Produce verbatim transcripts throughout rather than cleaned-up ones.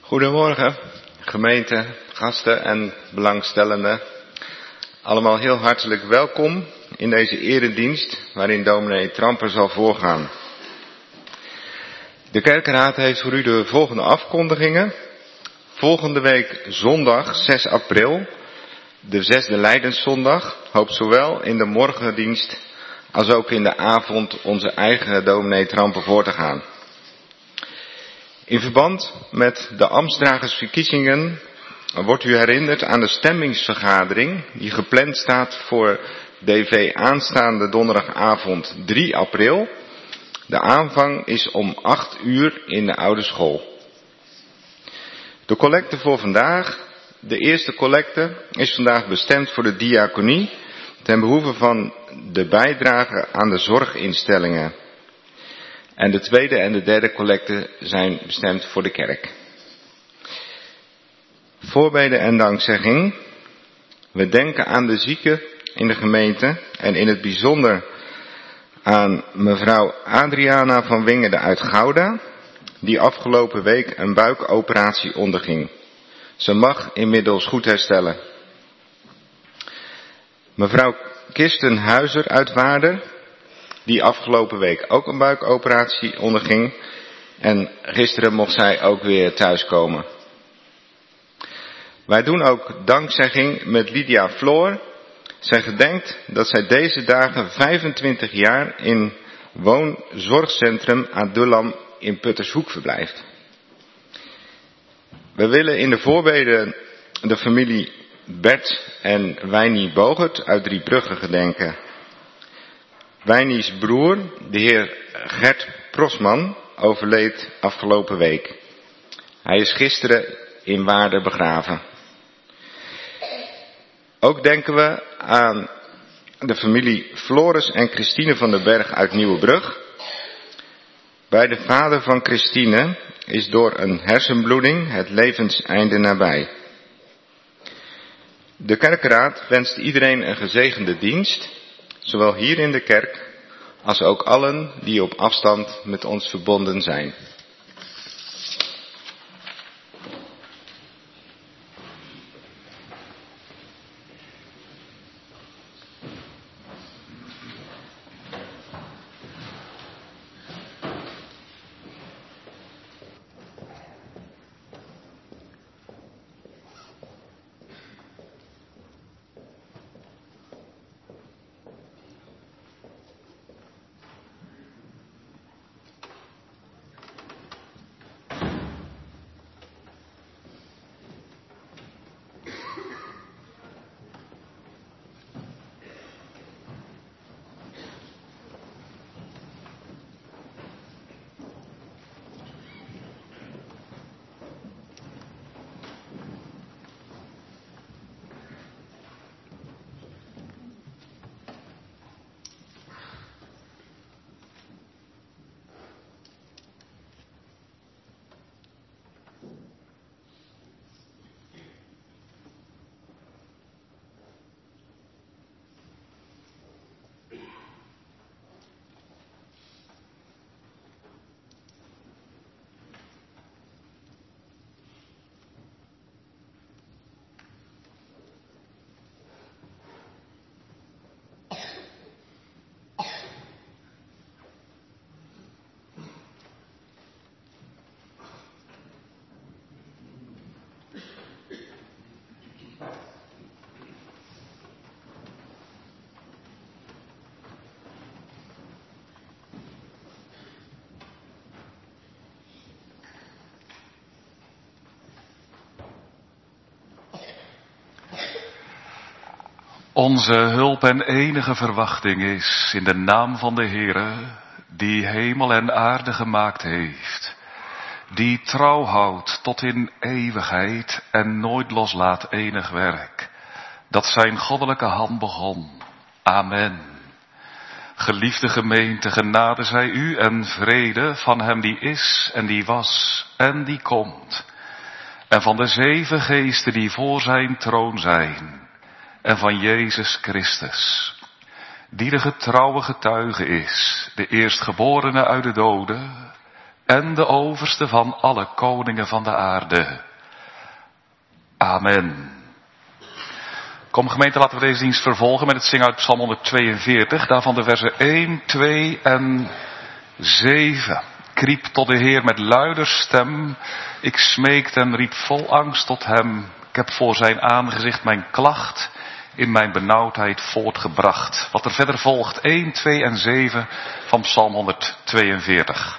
Goedemorgen, gemeente, gasten en belangstellenden. Allemaal heel hartelijk welkom in deze eredienst waarin dominee Tramper zal voorgaan. De kerkenraad heeft voor u de volgende afkondigingen. Volgende week zondag zes april, de zesde Lijdenszondag, hoopt zowel in de morgendienst als ook in de avond onze eigen dominee Tramper voor te gaan. In verband met de ambtsdragersverkiezingen wordt u herinnerd aan de stemmingsvergadering die gepland staat voor D V aanstaande donderdagavond drie april. De aanvang is om acht uur in de oude school. De collecte voor vandaag, de eerste collecte, is vandaag bestemd voor de diaconie ten behoeve van de bijdrage aan de zorginstellingen. En de tweede en de derde collecte zijn bestemd voor de kerk. Voorbeden en dankzegging. We denken aan de zieken in de gemeente en in het bijzonder aan mevrouw Adriana van Wingerden uit Gouda, die afgelopen week een buikoperatie onderging. Ze mag inmiddels goed herstellen. Mevrouw Kirsten Huizer uit Waarder, die afgelopen week ook een buikoperatie onderging en gisteren mocht zij ook weer thuiskomen. Wij doen ook dankzegging met Lydia Floor. Zij gedenkt dat zij deze dagen vijfentwintig jaar in woonzorgcentrum Adullam in Puttershoek verblijft. We willen in de voorbeden de familie Bert en Wijnie Bogert uit Driebrugge gedenken. Wijnies broer, de heer Gert Prosman, overleed afgelopen week. Hij is gisteren in Waarder begraven. Ook denken we aan de familie Floris en Christine van den Berg uit Nieuwebrug. Bij de vader van Christine is door een hersenbloeding het levenseinde nabij. De kerkenraad wenst iedereen een gezegende dienst, zowel hier in de kerk als ook allen die op afstand met ons verbonden zijn. Onze hulp en enige verwachting is in de naam van de Heere, die hemel en aarde gemaakt heeft, die trouw houdt tot in eeuwigheid en nooit loslaat enig werk, dat zijn goddelijke hand begon. Amen. Geliefde gemeente, genade zij u en vrede van hem die is en die was en die komt, en van de zeven geesten die voor zijn troon zijn, en van Jezus Christus, die de getrouwe getuige is, de eerstgeborene uit de doden en de overste van alle koningen van de aarde. Amen. Kom gemeente, laten we deze dienst vervolgen met het zingen uit Psalm honderdtweeënveertig, daarvan de versen één, twee en zeven. Ik riep tot de Heer met luider stem, ik smeekte en riep vol angst tot hem. Ik heb voor zijn aangezicht mijn klacht in mijn benauwdheid voortgebracht. Wat er verder volgt, één, twee en zeven van Psalm honderdtweeënveertig.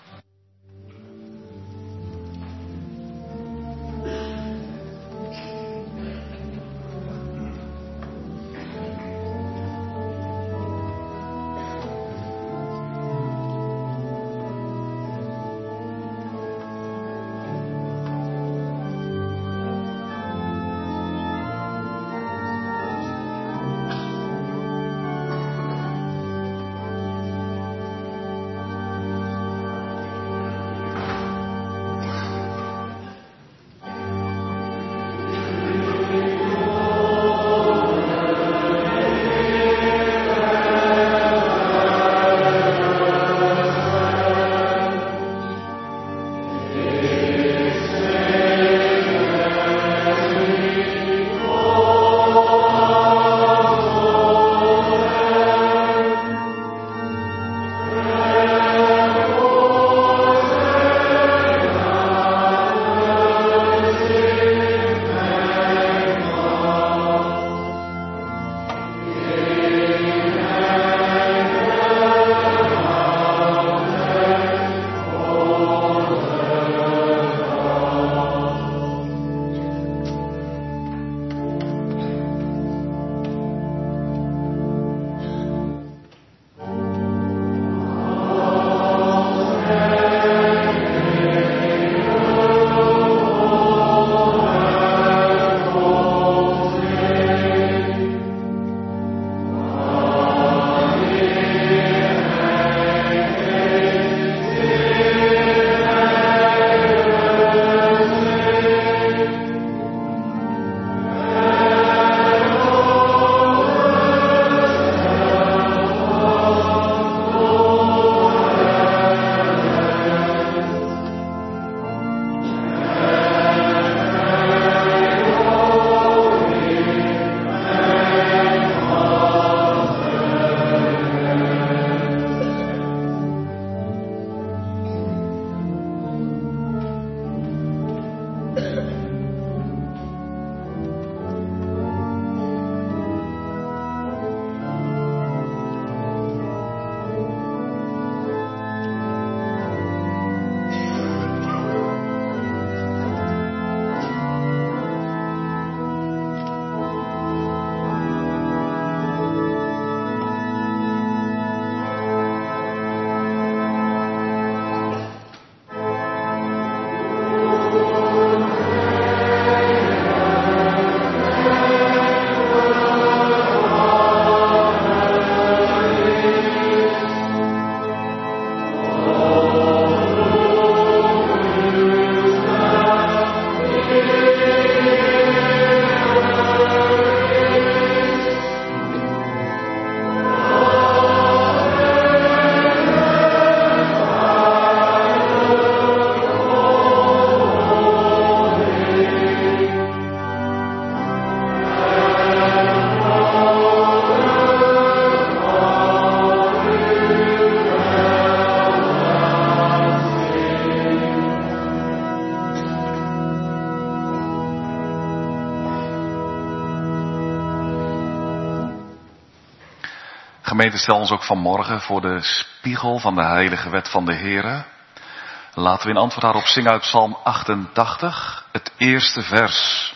Gemeente, stel ons ook vanmorgen voor de spiegel van de heilige wet van de Heere. Laten we in antwoord daarop zingen uit Psalm achtentachtig, het eerste vers.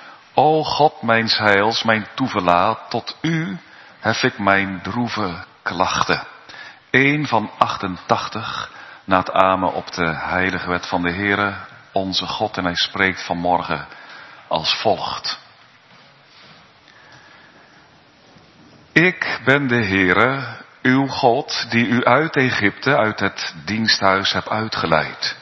O God, mijns heils, mijn toeverlaat, tot u hef ik mijn droeve klachten. Eén van achtentachtig, na het amen op de heilige wet van de Heere, onze God, en hij spreekt vanmorgen als volgt. Ik ben de Heere, uw God, die u uit Egypte, uit het diensthuis hebt uitgeleid.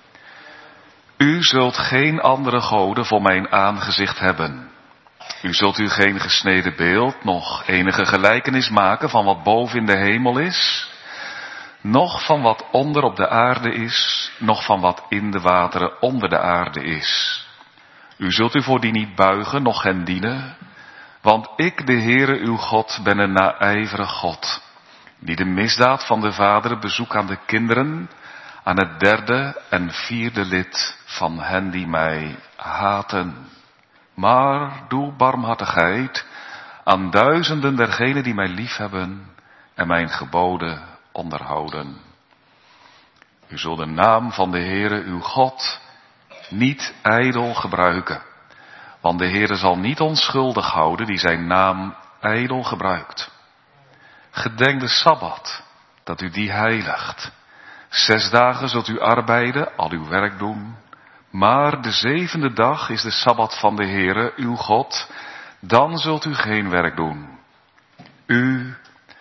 U zult geen andere goden voor mijn aangezicht hebben. U zult u geen gesneden beeld, noch enige gelijkenis maken van wat boven in de hemel is, noch van wat onder op de aarde is, noch van wat in de wateren onder de aarde is. U zult u voor die niet buigen, noch hen dienen, want ik, de Heere uw God, ben een naijverig God, die de misdaad van de vaderen bezoekt aan de kinderen, aan het derde en vierde lid van hen die mij haten. Maar doe barmhartigheid aan duizenden dergenen die mij liefhebben en mijn geboden onderhouden. U zult de naam van de Heere uw God niet ijdel gebruiken, want de Heere zal niet onschuldig houden die zijn naam ijdel gebruikt. Gedenk de Sabbat, dat u die heiligt. Zes dagen zult u arbeiden, al uw werk doen, maar de zevende dag is de Sabbat van de Heere uw God, dan zult u geen werk doen. U,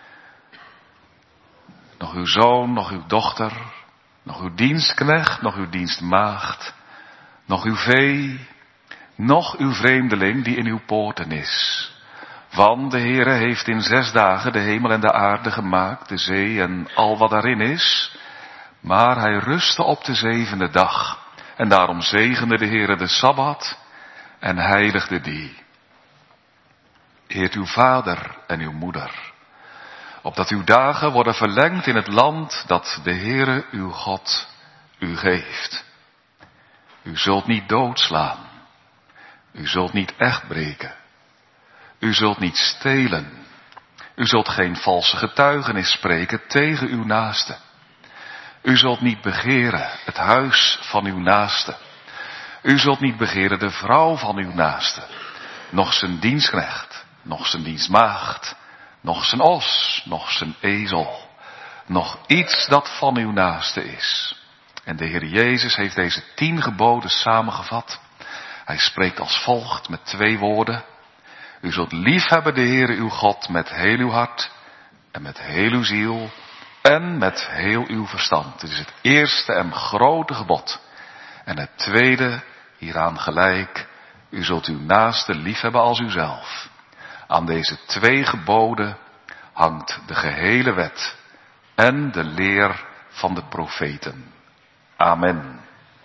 nog uw zoon, nog uw dochter, nog uw dienstknecht, nog uw dienstmaagd, nog uw vee, nog uw vreemdeling die in uw poorten is. Want de Heere heeft in zes dagen de hemel en de aarde gemaakt, de zee en al wat daarin is. Maar hij rustte op de zevende dag. En daarom zegende de Heere de Sabbat en heiligde die. Eert uw vader en uw moeder, opdat uw dagen worden verlengd in het land dat de Heere uw God u geeft. U zult niet doodslaan. U zult niet echt breken. U zult niet stelen. U zult geen valse getuigenis spreken tegen uw naaste. U zult niet begeren het huis van uw naaste. U zult niet begeren de vrouw van uw naaste, noch zijn dienstknecht, noch zijn dienstmaagd, noch zijn os, noch zijn ezel, noch iets dat van uw naaste is. En de Heer Jezus heeft deze tien geboden samengevat. Hij spreekt als volgt met twee woorden. U zult liefhebben de Heere uw God met heel uw hart en met heel uw ziel en met heel uw verstand. Dit is het eerste en grote gebod. En het tweede, hieraan gelijk, u zult uw naaste liefhebben als uzelf. Aan deze twee geboden hangt de gehele wet en de leer van de profeten. Amen.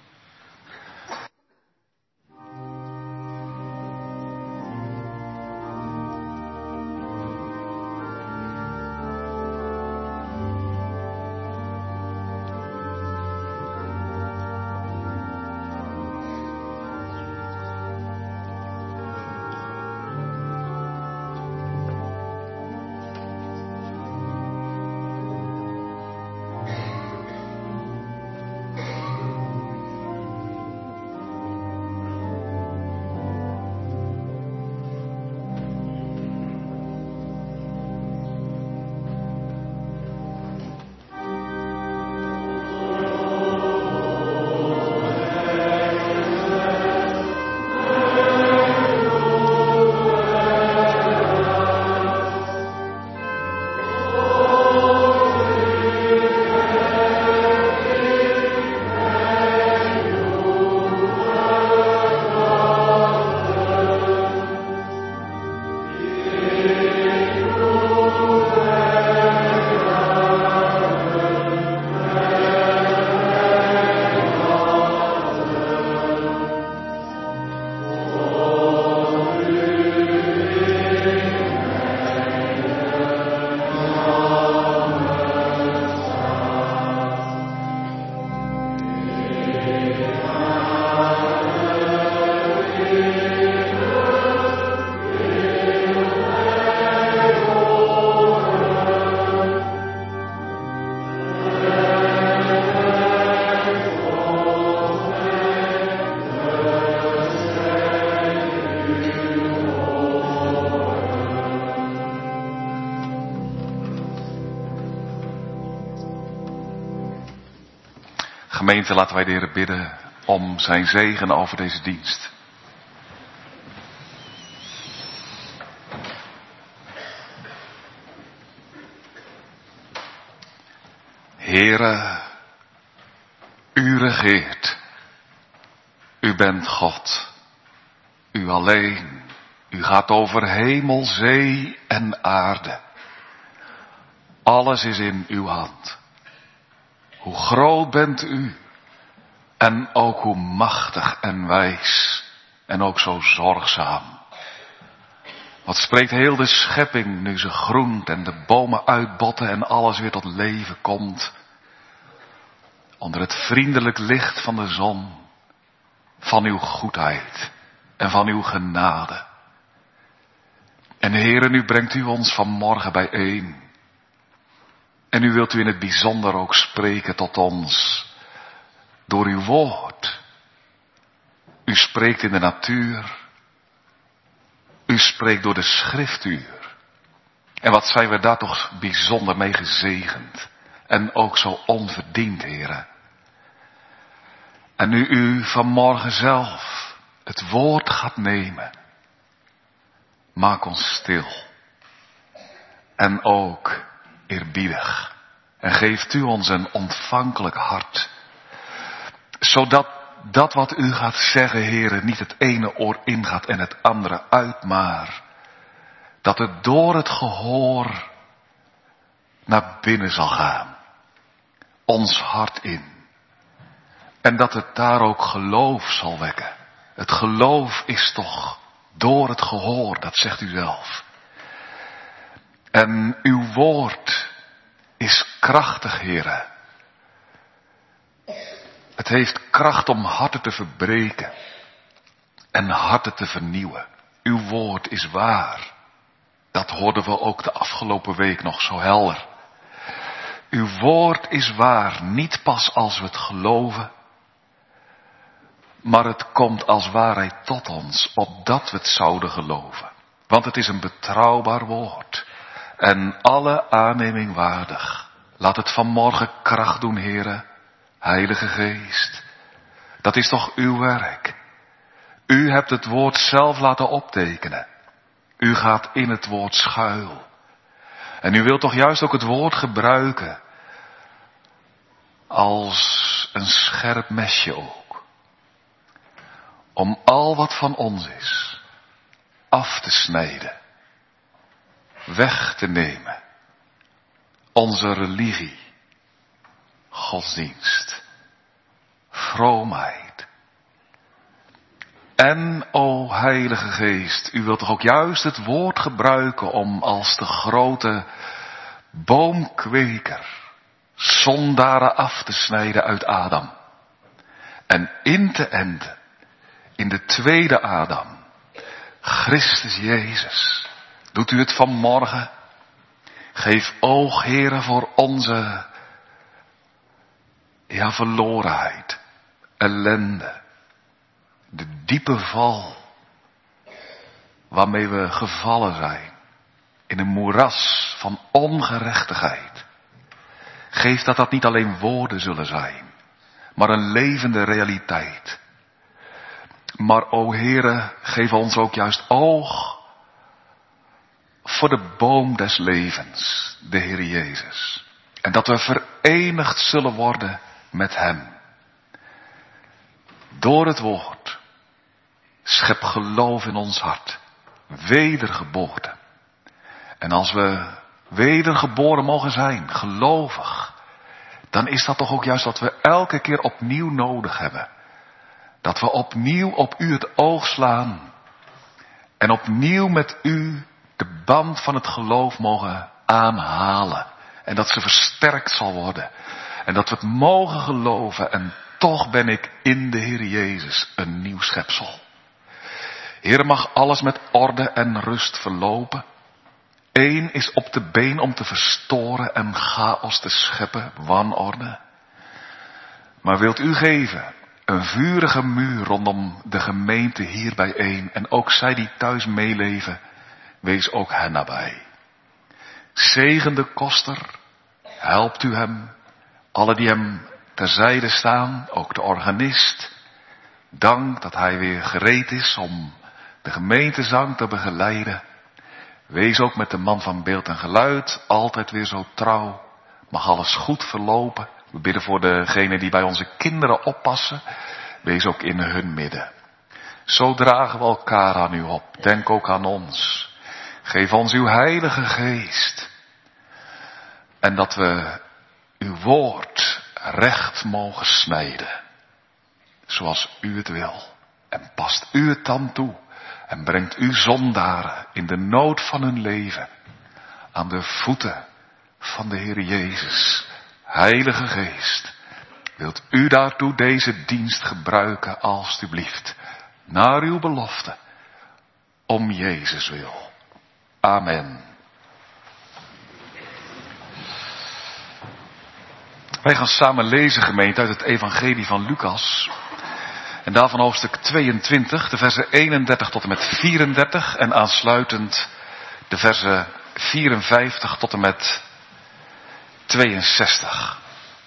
Gemeente, laten wij de Heer bidden om zijn zegen over deze dienst. Heere, u regeert. U bent God. U alleen. U gaat over hemel, zee en aarde. Alles is in uw hand. Hoe groot bent u? En ook hoe machtig en wijs en ook zo zorgzaam. Wat spreekt heel de schepping nu ze groent en de bomen uitbotten en alles weer tot leven komt. Onder het vriendelijk licht van de zon, van uw goedheid en van uw genade. En Heere, nu brengt u ons vanmorgen bijeen. En u wilt u in het bijzonder ook spreken tot ons. Door uw woord. U spreekt in de natuur. U spreekt door de schriftuur. En wat zijn we daar toch bijzonder mee gezegend. En ook zo onverdiend, Heere. En nu u vanmorgen zelf het woord gaat nemen. Maak ons stil. En ook eerbiedig. En geeft u ons een ontvankelijk hart. Zodat dat wat u gaat zeggen, Heere, niet het ene oor ingaat en het andere uit, maar dat het door het gehoor naar binnen zal gaan. Ons hart in. En dat het daar ook geloof zal wekken. Het geloof is toch door het gehoor, dat zegt u zelf. En uw woord is krachtig, Heere. Het heeft kracht om harten te verbreken en harten te vernieuwen. Uw woord is waar. Dat hoorden we ook de afgelopen week nog zo helder. Uw woord is waar, niet pas als we het geloven, maar het komt als waarheid tot ons, opdat we het zouden geloven. Want het is een betrouwbaar woord en alle aanneming waardig. Laat het vanmorgen kracht doen, Heere. Heilige Geest, dat is toch uw werk. U hebt het woord zelf laten optekenen. U gaat in het woord schuil. En u wilt toch juist ook het woord gebruiken als een scherp mesje ook. Om al wat van ons is af te snijden. Weg te nemen. Onze religie. Godsdienst. Vroomheid. En, o Heilige Geest, u wilt toch ook juist het woord gebruiken om als de grote boomkweker zondaren af te snijden uit Adam. En in te enden in de tweede Adam, Christus Jezus. Doet u het vanmorgen? Geef oog, Heere, voor onze Ja, verlorenheid, ellende, de diepe val waarmee we gevallen zijn in een moeras van ongerechtigheid. Geef dat dat niet alleen woorden zullen zijn, maar een levende realiteit. Maar o Heere, geef ons ook juist oog voor de boom des levens, de Heer Jezus. En dat we verenigd zullen worden met hem. Door het woord. Schep geloof in ons hart. Wedergeboorte. En als we wedergeboren mogen zijn, gelovig, dan is dat toch ook juist wat we elke keer opnieuw nodig hebben. Dat we opnieuw op u het oog slaan. En opnieuw met u de band van het geloof mogen aanhalen. En dat ze versterkt zal worden. En dat we het mogen geloven. En toch ben ik in de Heer Jezus een nieuw schepsel. Heer, mag alles met orde en rust verlopen. Eén is op de been om te verstoren en chaos te scheppen, wanorde. Maar wilt u geven een vurige muur rondom de gemeente hier bijeen. En ook zij die thuis meeleven, wees ook hen nabij. Zegen de koster, helpt u hem. Alle die hem terzijde staan, ook de organist. Dank dat hij weer gereed is om de gemeentezang te begeleiden. Wees ook met de man van beeld en geluid, altijd weer zo trouw. Mag alles goed verlopen. We bidden voor degenen die bij onze kinderen oppassen. Wees ook in hun midden. Zo dragen we elkaar aan u op. Denk ook aan ons. Geef ons uw Heilige Geest. En dat we uw woord recht mogen snijden. zoals u het wil. En past u het dan toe en brengt u zondaren in de nood van hun leven aan de voeten van de Heer Jezus. Heilige Geest, wilt u daartoe deze dienst gebruiken alstublieft, naar uw belofte, om Jezus wil. Amen. Wij gaan samen lezen, gemeente, uit het evangelie van Lucas. En daarvan hoofdstuk tweeëntwintig, de versen eenendertig tot en met vierendertig. En aansluitend de versen vierenvijftig tot en met tweeënzestig.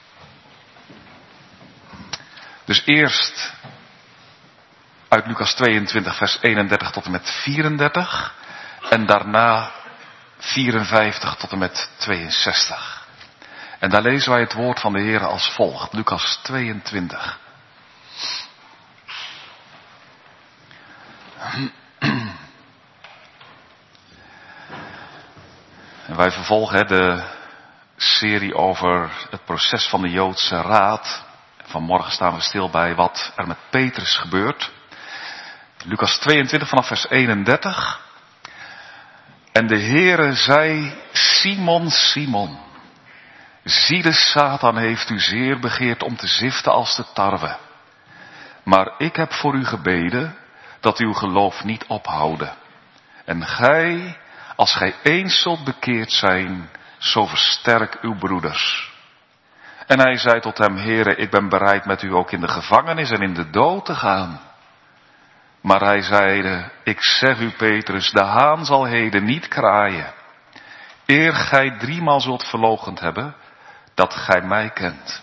Dus eerst uit Lucas tweeëntwintig, vers eenendertig tot en met vierendertig. En daarna vierenvijftig tot en met tweeënzestig. En daar lezen wij het woord van de Heer als volgt. Lucas tweeëntwintig. En wij vervolgen de serie over het proces van de Joodse Raad. Vanmorgen staan we stil bij wat er met Petrus gebeurt. Lucas tweeëntwintig vanaf vers eenendertig. En de Heere zei, Simon, Simon, zie de Satan heeft u zeer begeerd om te ziften als de tarwe. Maar ik heb voor u gebeden dat uw geloof niet ophouden. En gij, als gij eens zult bekeerd zijn, zo versterk uw broeders. En hij zei tot hem, Heere, ik ben bereid met u ook in de gevangenis en in de dood te gaan. Maar hij zeide, ik zeg u Petrus, de haan zal heden niet kraaien, eer gij driemaal zult verloochend hebben, dat gij mij kent.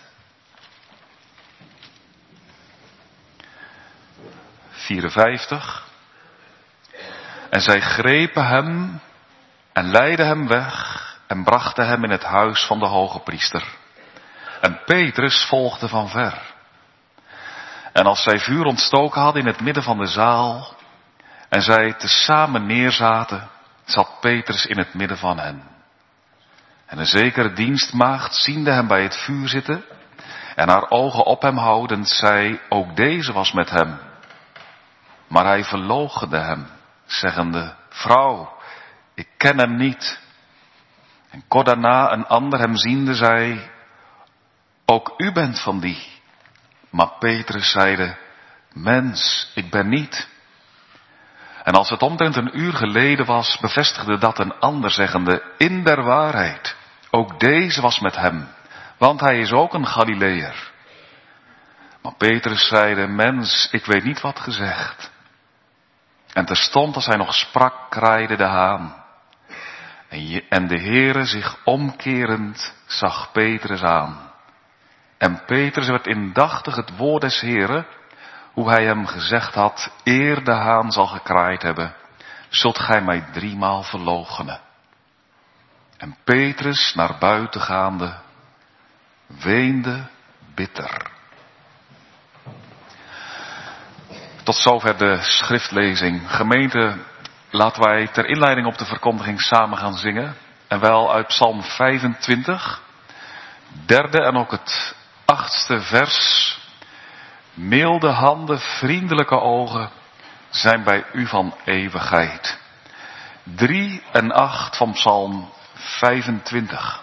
vierenvijftig. En zij grepen hem en leidden hem weg en brachten hem in het huis van de hoge priester. En Petrus volgde van ver. En als zij vuur ontstoken hadden in het midden van de zaal en zij tezamen neerzaten, zat Petrus in het midden van hen. En een zekere dienstmaagd, ziende hem bij het vuur zitten en haar ogen op hem houdend, zei, ook deze was met hem. Maar hij verloochende hem, zeggende, vrouw, ik ken hem niet. En kort daarna een ander hem ziende, zei, ook u bent van die. Maar Petrus zeide, mens, ik ben niet. En als het omtrent een uur geleden was, bevestigde dat een ander, zeggende, in der waarheid, ook deze was met hem, want hij is ook een Galileër. Maar Petrus zeide, mens, ik weet niet wat gezegd. En terstond als hij nog sprak, kraaide de haan. En de Heere zich omkerend zag Petrus aan. En Petrus werd indachtig het woord des Heeren, hoe hij hem gezegd had, eer de haan zal gekraaid hebben, zult gij mij driemaal verloochenen. En Petrus naar buiten gaande, weende bitter. Tot zover de schriftlezing. Gemeente, laten wij ter inleiding op de verkondiging samen gaan zingen. En wel uit Psalm vijfentwintig, derde en ook het achtste vers. Milde handen, vriendelijke ogen zijn bij u van eeuwigheid. Drie en acht van Psalm vijfentwintig.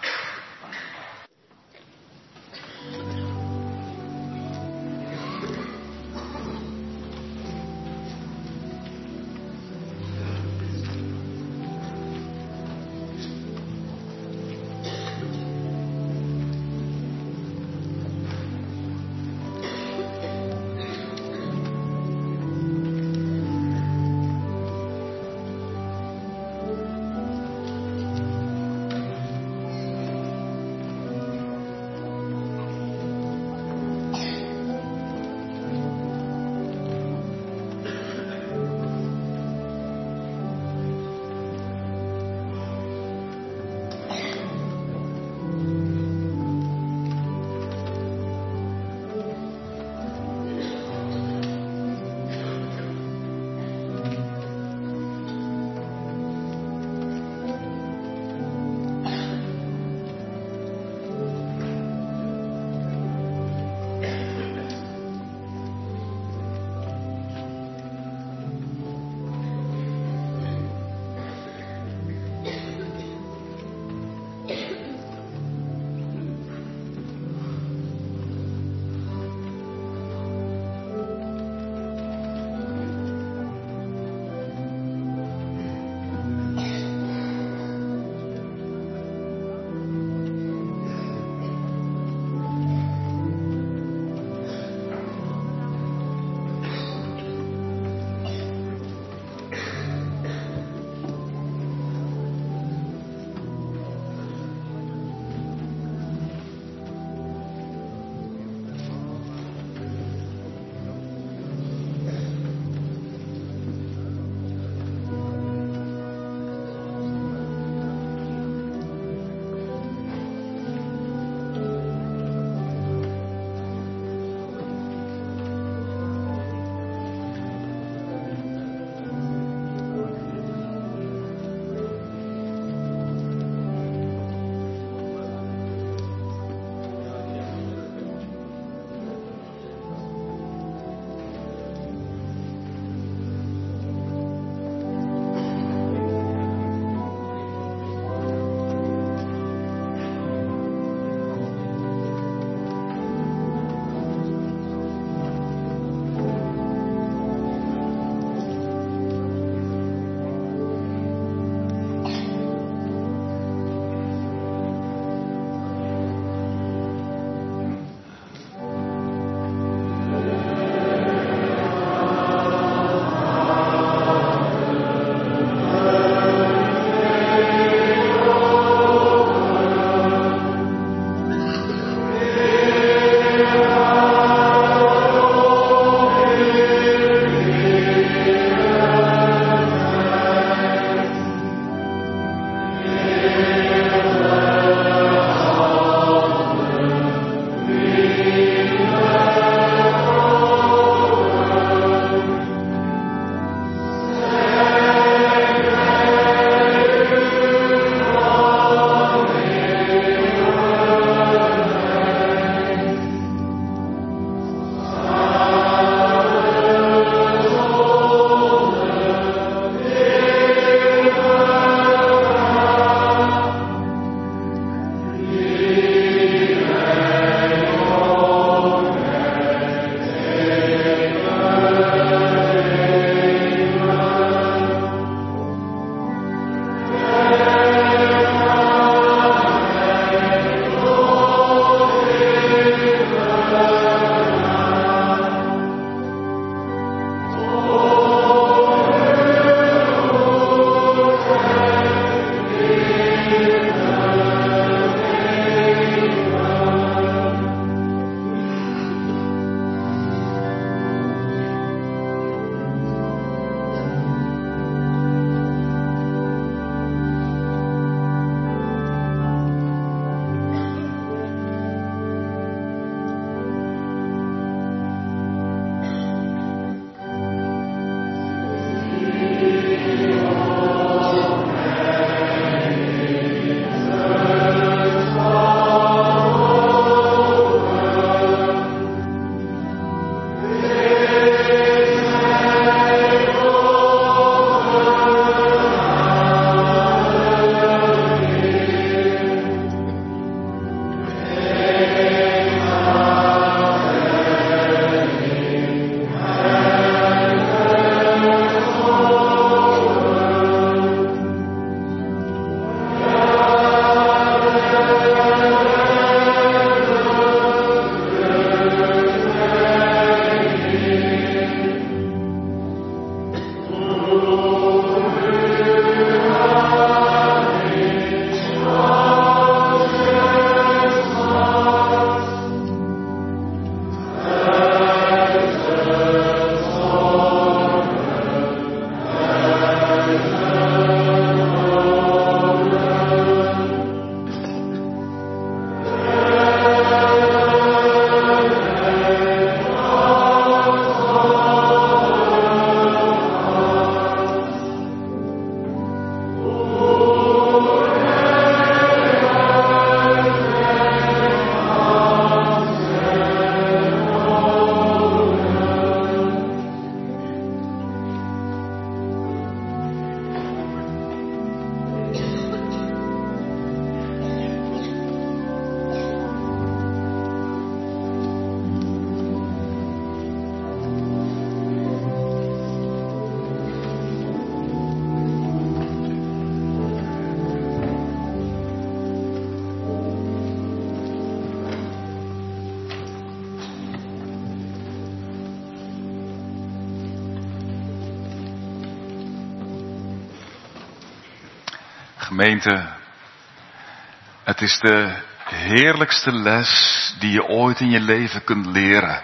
Gemeente, het is de heerlijkste les die je ooit in je leven kunt leren.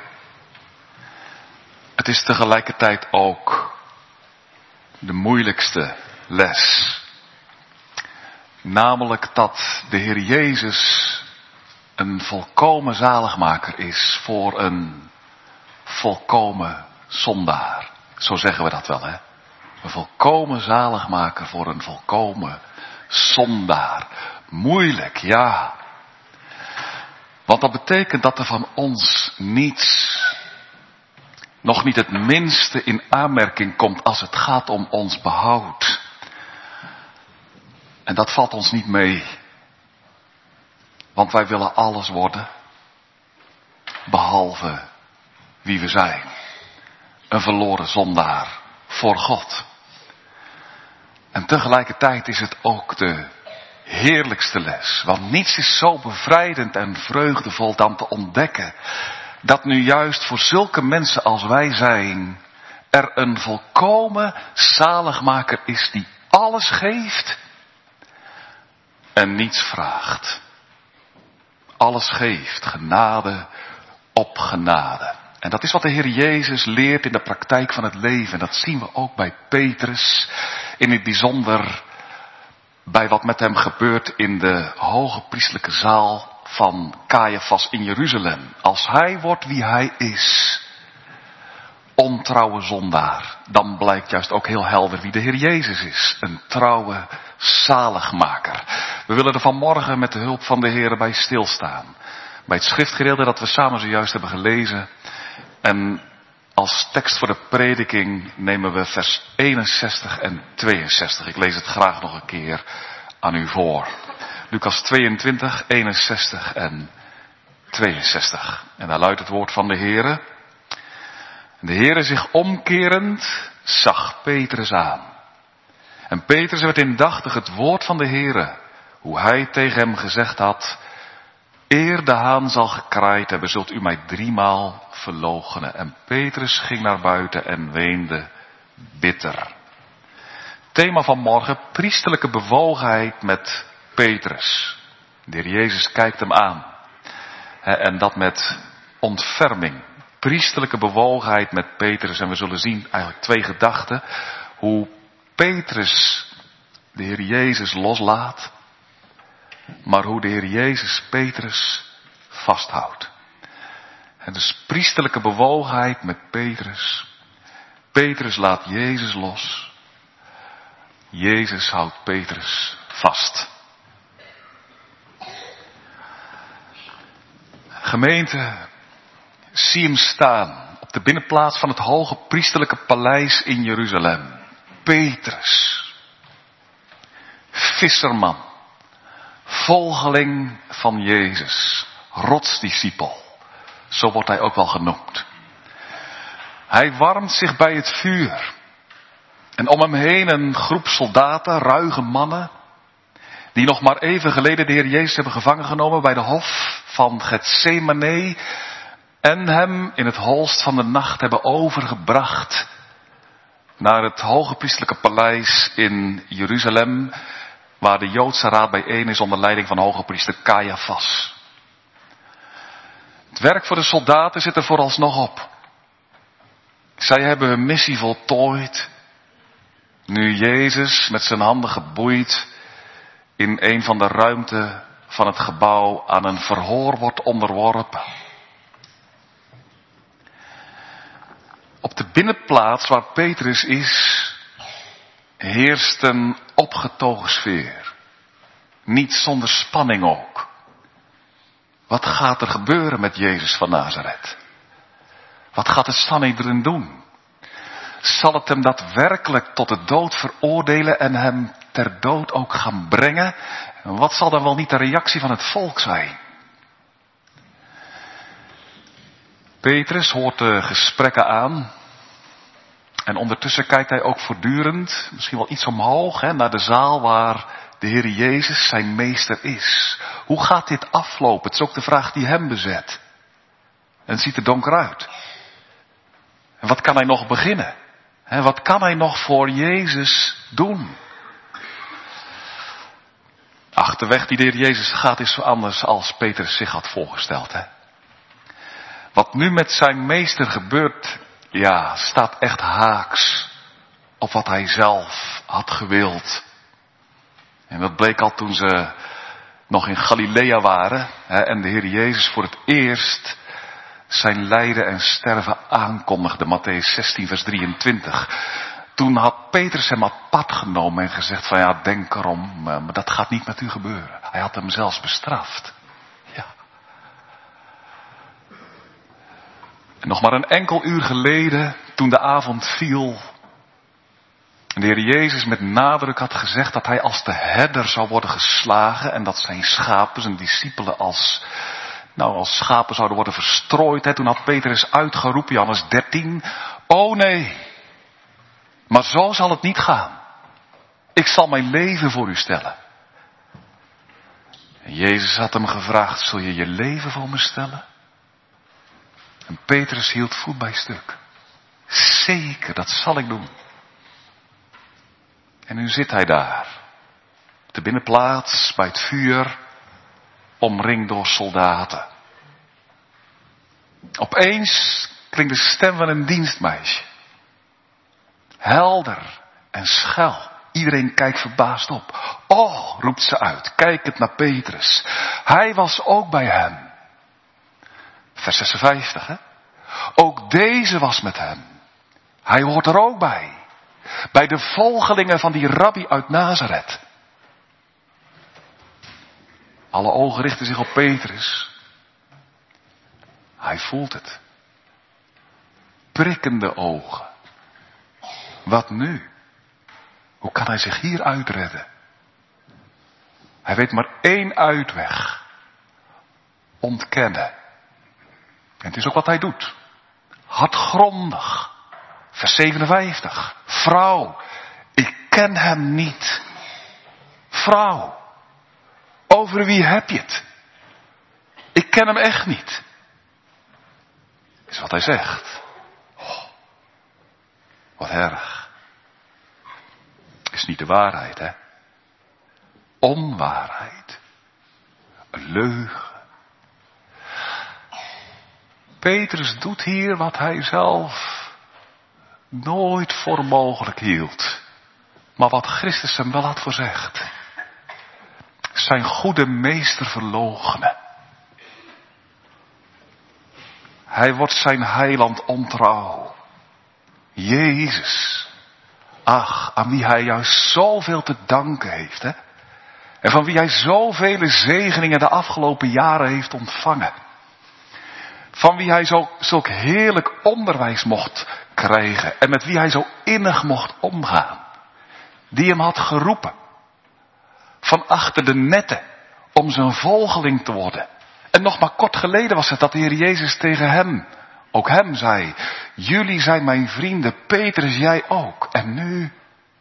Het is tegelijkertijd ook de moeilijkste les. Namelijk dat de Heer Jezus een volkomen zaligmaker is voor een volkomen zondaar. Zo zeggen we dat wel, hè? Een volkomen zaligmaker voor een volkomen zondaar. Moeilijk, ja. Want dat betekent dat er van ons niets, nog niet het minste in aanmerking komt als het gaat om ons behoud. En dat valt ons niet mee. Want wij willen alles worden, behalve wie we zijn. Een verloren zondaar voor God. En tegelijkertijd is het ook de heerlijkste les. Want niets is zo bevrijdend en vreugdevol dan te ontdekken dat nu juist voor zulke mensen als wij zijn er een volkomen zaligmaker is die alles geeft en niets vraagt. Alles geeft, genade op genade. En dat is wat de Heer Jezus leert in de praktijk van het leven. En dat zien we ook bij Petrus, in het bijzonder bij wat met hem gebeurt in de hoge priestelijke zaal van Caiaphas in Jeruzalem. Als hij wordt wie hij is, ontrouwe zondaar, dan blijkt juist ook heel helder wie de Heer Jezus is. Een trouwe zaligmaker. We willen er vanmorgen met de hulp van de Heer bij stilstaan. Bij het schriftgedeelte dat we samen zojuist hebben gelezen. En als tekst voor de prediking nemen we vers eenenzestig en tweeënzestig. Ik lees het graag nog een keer aan u voor. Lucas tweeëntwintig, eenenzestig en tweeënzestig. En daar luidt het woord van de Heere. De Heere zich omkerend zag Petrus aan. En Petrus werd indachtig het woord van de Heere, hoe hij tegen hem gezegd had: eer de haan zal gekraaid hebben, zult u mij driemaal verloochenen. En Petrus ging naar buiten en weende bitter. Thema van morgen, priesterlijke bewogenheid met Petrus. De Heer Jezus kijkt hem aan. En dat met ontferming. Priesterlijke bewogenheid met Petrus. En we zullen zien eigenlijk twee gedachten. Hoe Petrus de Heer Jezus loslaat. Maar hoe de Heer Jezus Petrus vasthoudt. En dus priesterlijke bewogenheid met Petrus. Petrus laat Jezus los. Jezus houdt Petrus vast. Gemeente, zie hem staan op de binnenplaats van het hoge priesterlijke paleis in Jeruzalem. Petrus, visserman, volgeling van Jezus, rotsdiscipel, zo wordt hij ook wel genoemd. Hij warmt zich bij het vuur. En om hem heen een groep soldaten, ruige mannen, die nog maar even geleden de Heer Jezus hebben gevangen genomen bij de hof van Getsemane en hem in het holst van de nacht hebben overgebracht naar het hoge priesterlijke paleis in Jeruzalem, waar de Joodse raad bijeen is onder leiding van hoge priester Caiaphas. Het werk voor de soldaten zit er vooralsnog op. Zij hebben hun missie voltooid, nu Jezus met zijn handen geboeid in een van de ruimten van het gebouw aan een verhoor wordt onderworpen. Op de binnenplaats waar Petrus is, heerst een opgetogen sfeer. Niet zonder spanning ook. Wat gaat er gebeuren met Jezus van Nazareth? Wat gaat het Sanhedrin doen? Zal het hem daadwerkelijk tot de dood veroordelen en hem ter dood ook gaan brengen? En wat zal dan wel niet de reactie van het volk zijn? Petrus hoort de gesprekken aan. En ondertussen kijkt hij ook voortdurend, misschien wel iets omhoog, hè, naar de zaal waar de Heer Jezus zijn meester is. Hoe gaat dit aflopen? Het is ook de vraag die hem bezet. En het ziet er donker uit. En wat kan hij nog beginnen? En wat kan hij nog voor Jezus doen? Ach, de weg die de Heer Jezus gaat is zo anders als Petrus zich had voorgesteld. Hè? Wat nu met zijn meester gebeurt, ja, staat echt haaks op wat hij zelf had gewild. En dat bleek al toen ze nog in Galilea waren, hè, en de Heer Jezus voor het eerst zijn lijden en sterven aankondigde. Mattheüs zestien vers drieëntwintig. Toen had Petrus hem apart genomen en gezegd van ja, denk erom, maar dat gaat niet met u gebeuren. Hij had hem zelfs bestraft. Ja. En nog maar een enkel uur geleden, toen de avond viel, en de Heer Jezus met nadruk had gezegd dat hij als de herder zou worden geslagen en dat zijn schapen, zijn discipelen als, nou als schapen zouden worden verstrooid. Hè. Toen had Petrus uitgeroepen, Johannes dertien, o nee, maar zo zal het niet gaan. Ik zal mijn leven voor u stellen. En Jezus had hem gevraagd, zul je je leven voor me stellen? En Petrus hield voet bij stuk. Zeker, dat zal ik doen. En nu zit hij daar, op de binnenplaats, bij het vuur, omringd door soldaten. Opeens klinkt de stem van een dienstmeisje. Helder en schel. Iedereen kijkt verbaasd op. Oh, roept ze uit, kijkend naar Petrus. Hij was ook bij hem. Vers zesenvijftig, hè. Ook deze was met hem. Hij hoort er ook bij. Bij de volgelingen van die rabbi uit Nazareth. Alle ogen richten zich op Petrus. Hij voelt het. Prikkende ogen. Wat nu? Hoe kan hij zich hier uitredden? Hij weet maar één uitweg. Ontkennen. En het is ook wat hij doet. Hardgrondig. Vers zevenenvijftig. Vrouw, ik ken hem niet. Vrouw, over wie heb je het? Ik ken hem echt niet. Is wat hij zegt. Oh, wat erg. Is niet de waarheid, hè? Onwaarheid. Een leugen. Petrus doet hier wat hij zelf nooit voor mogelijk hield. Maar wat Christus hem wel had voorzegd. Zijn goede meester verloochenen. Hij wordt zijn heiland ontrouw. Jezus. Ach, aan wie hij juist zoveel te danken heeft. Hè? En van wie hij zoveel zegeningen de afgelopen jaren heeft ontvangen. Van wie hij zo, zulk heerlijk onderwijs mocht krijgen. En met wie hij zo innig mocht omgaan. Die hem had geroepen. Van achter de netten. Om zijn volgeling te worden. En nog maar kort geleden was het dat de Heer Jezus tegen hem. Ook hem zei. Jullie zijn mijn vrienden. Petrus, jij ook. En nu.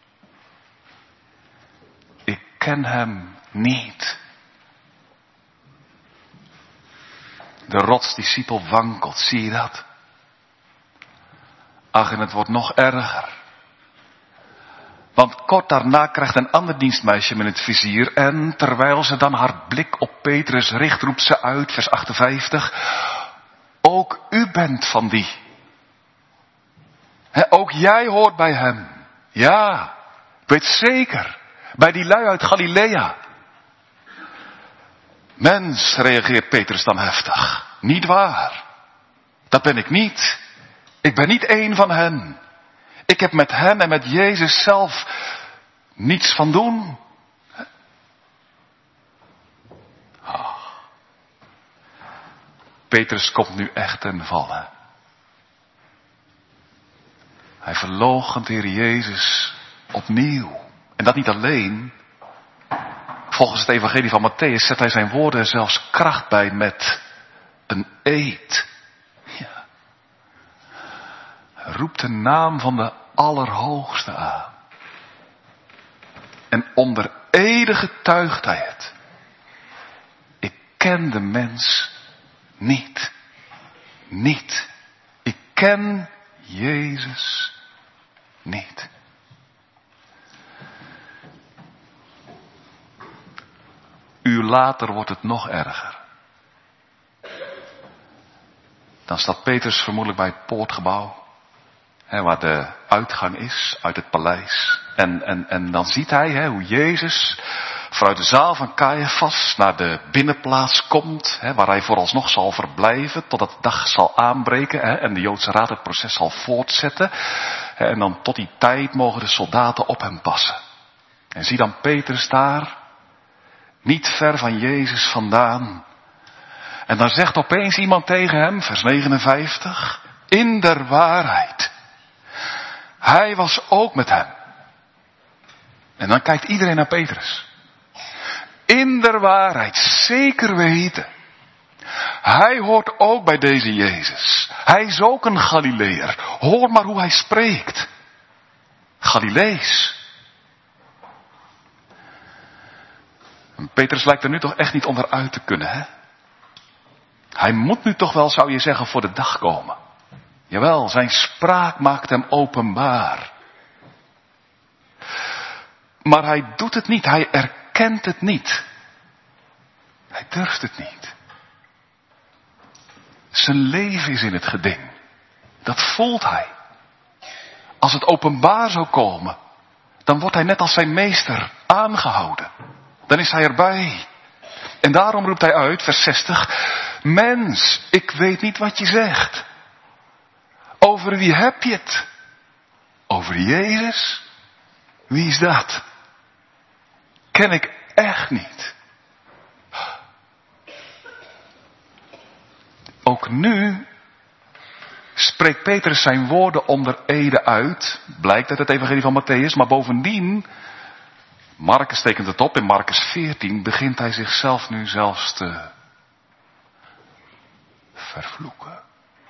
Ik ken hem niet. De rotsdiscipel wankelt, zie je dat? Ach, en het wordt nog erger. Want kort daarna krijgt een ander dienstmeisje hem in het vizier. En terwijl ze dan haar blik op Petrus richt, roept ze uit, vers achtenvijftig. Ook u bent van die. He, ook jij hoort bij hem. Ja, ik weet zeker. Bij die lui uit Galilea. Mens, reageert Petrus dan heftig. Niet waar. Dat ben ik niet. Ik ben niet één van hen. Ik heb met hem en met Jezus zelf niets van doen. Oh. Petrus komt nu echt ten vallen. Hij verloochent de Heer Jezus opnieuw. En dat niet alleen. Volgens het evangelie van Mattheüs zet hij zijn woorden zelfs kracht bij met een eed. Ja. Hij roept de naam van de Allerhoogste aan. En onder ede getuigt hij het. Ik ken de mens niet. Niet. Ik ken Jezus niet. later wordt het nog erger. Dan staat Petrus vermoedelijk bij het poortgebouw. Hè, waar de uitgang is uit het paleis. En, en, en dan ziet hij hè, hoe Jezus vanuit de zaal van Caiaphas naar de binnenplaats komt. Hè, waar hij vooralsnog zal verblijven totdat de dag zal aanbreken. Hè, en de Joodse raad het proces zal voortzetten. Hè, en dan tot die tijd mogen de soldaten op hem passen. En zie dan Petrus daar. Niet ver van Jezus vandaan. En dan zegt opeens iemand tegen hem, vers negenenvijftig. In der waarheid. Hij was ook met hem. En dan kijkt iedereen naar Petrus. In der waarheid, zeker weten. Hij hoort ook bij deze Jezus. Hij is ook een Galileër. Hoor maar hoe hij spreekt. Galilees. En Petrus lijkt er nu toch echt niet onderuit te kunnen, hè? Hij moet nu toch wel, zou je zeggen, voor de dag komen. Jawel, zijn spraak maakt hem openbaar. Maar hij doet het niet, hij erkent het niet. Hij durft het niet. Zijn leven is in het geding. Dat voelt hij. Als het openbaar zou komen, dan wordt hij net als zijn meester aangehouden. Dan is hij erbij. En daarom roept hij uit, vers zestig. Mens, ik weet niet wat je zegt. Over wie heb je het? Over Jezus? Wie is dat? Ken ik echt niet. Ook nu spreekt Petrus zijn woorden onder ede uit. Blijkt uit het evangelie van Matthäus. Maar bovendien, Marcus tekent het op in Marcus veertien, begint hij zichzelf nu zelfs te vervloeken.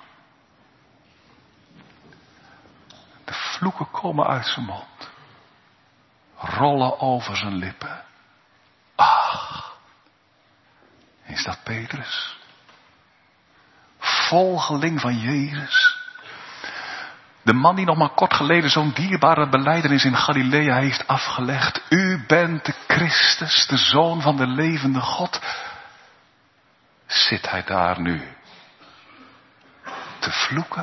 De vloeken komen uit zijn mond. Rollen over zijn lippen. Ach, is dat Petrus? Volgeling van Jezus. De man die nog maar kort geleden zo'n dierbare belijdenis in Galilea heeft afgelegd. U bent de Christus, de Zoon van de levende God. Zit hij daar nu te vloeken?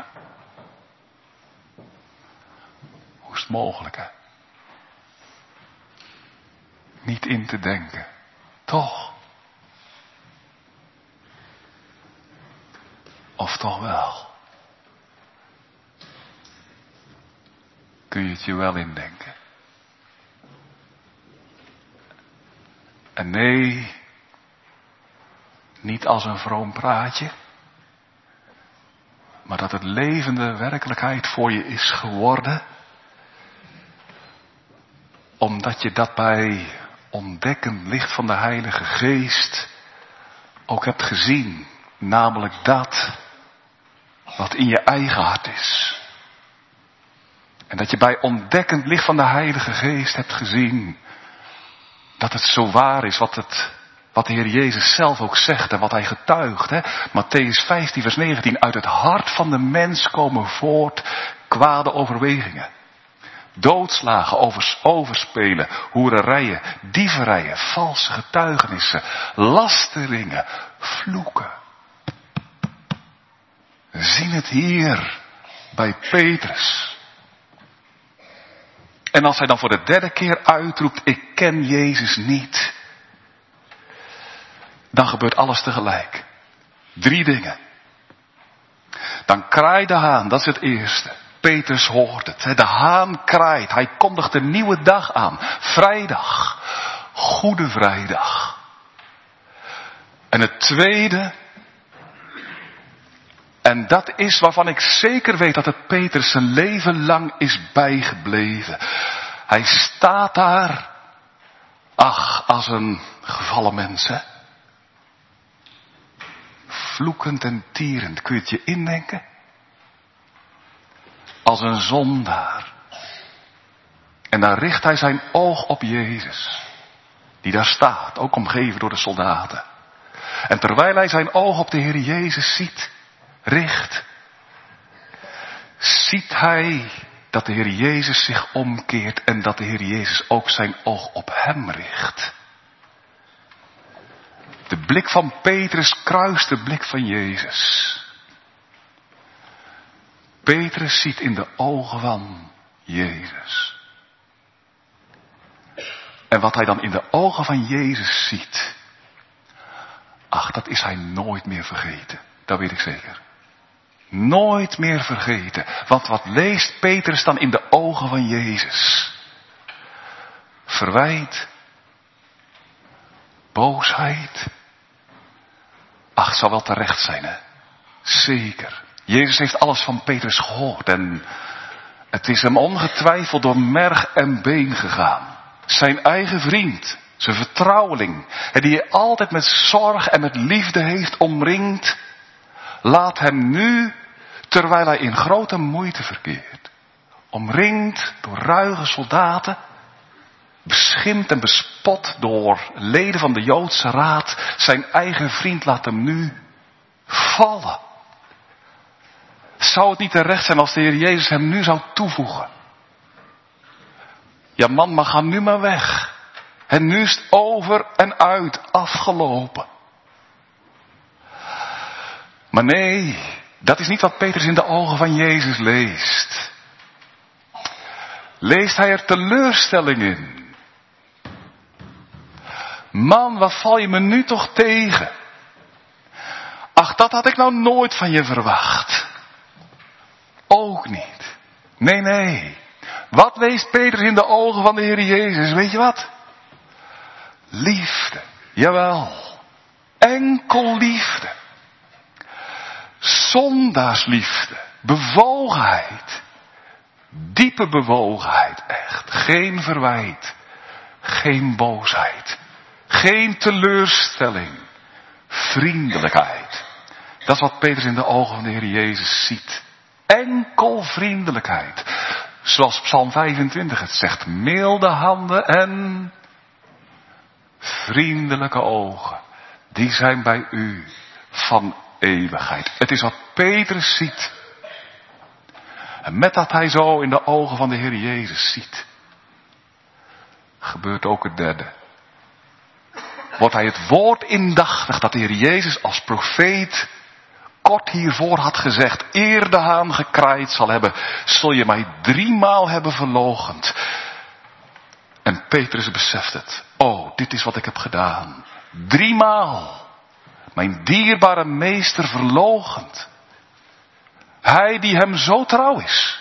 Hoe is het mogelijk, hè? Niet in te denken. Toch? Of toch wel? Kun je het je wel indenken? En nee, niet als een vroom praatje, maar dat het levende werkelijkheid voor je is geworden, omdat je dat bij ontdekkend licht van de Heilige Geest ook hebt gezien, namelijk dat wat in je eigen hart is. En dat je bij ontdekkend licht van de Heilige Geest hebt gezien dat het zo waar is wat, het, wat de Heer Jezus zelf ook zegt en wat hij getuigt. Hè? Matthäus vijftien vers negentien. Uit het hart van de mens komen voort kwade overwegingen. Doodslagen, overs, overspelen, hoererijen, dieverijen, valse getuigenissen, lasteringen, vloeken. We zien het hier bij Petrus. En als hij dan voor de derde keer uitroept, ik ken Jezus niet. Dan gebeurt alles tegelijk. Drie dingen. Dan kraait de haan, dat is het eerste. Petrus hoort het. De haan kraait. Hij kondigt een nieuwe dag aan. Vrijdag. Goede Vrijdag. En het tweede. En dat is waarvan ik zeker weet dat het Petrus zijn leven lang is bijgebleven. Hij staat daar. Ach, als een gevallen mens, hè. Vloekend en tierend. Kun je het je indenken? Als een zondaar. En dan richt hij zijn oog op Jezus. Die daar staat, ook omgeven door de soldaten. En terwijl hij zijn oog op de Heer Jezus ziet, richt, ziet hij dat de Heer Jezus zich omkeert en dat de Heer Jezus ook zijn oog op hem richt. De blik van Petrus kruist de blik van Jezus. Petrus ziet in de ogen van Jezus. En wat hij dan in de ogen van Jezus ziet, ach, dat is hij nooit meer vergeten. Dat weet ik zeker. Nooit meer vergeten. Want wat leest Petrus dan in de ogen van Jezus? Verwijt. Boosheid. Ach, het zal wel terecht zijn, hè? Zeker. Jezus heeft alles van Petrus gehoord en het is hem ongetwijfeld door merg en been gegaan. Zijn eigen vriend, zijn vertrouweling, die hij altijd met zorg en met liefde heeft omringd, laat hem nu, terwijl hij in grote moeite verkeert, omringd door ruige soldaten, beschimpt en bespot door leden van de Joodse Raad, zijn eigen vriend laat hem nu vallen. Zou het niet terecht zijn als de Heer Jezus hem nu zou toevoegen? Ja man, maar ga nu maar weg. En nu is het over en uit, afgelopen. Maar nee, dat is niet wat Petrus in de ogen van Jezus leest. Leest hij er teleurstelling in? Man, wat val je me nu toch tegen? Ach, dat had ik nou nooit van je verwacht. Ook niet. Nee, nee. Wat leest Petrus in de ogen van de Heer Jezus? Weet je wat? Liefde. Jawel. Enkel liefde. Zondaarsliefde. Bewogenheid. Diepe bewogenheid. Echt. Geen verwijt. Geen boosheid. Geen teleurstelling. Vriendelijkheid. Dat is wat Petrus in de ogen van de Heer Jezus ziet. Enkel vriendelijkheid. Zoals Psalm vijfentwintig het zegt. Milde handen en vriendelijke ogen. Die zijn bij u van eeuwigheid. Het is wat Petrus ziet. En met dat hij zo in de ogen van de Heer Jezus ziet, gebeurt ook het derde. Wordt hij het woord indachtig dat de Heer Jezus als profeet kort hiervoor had gezegd, eer de haan gekraaid zal hebben, zul je mij driemaal hebben verloochend. En Petrus beseft het. Oh, dit is wat ik heb gedaan. Driemaal. Mijn dierbare meester verloochend. Hij die hem zo trouw is.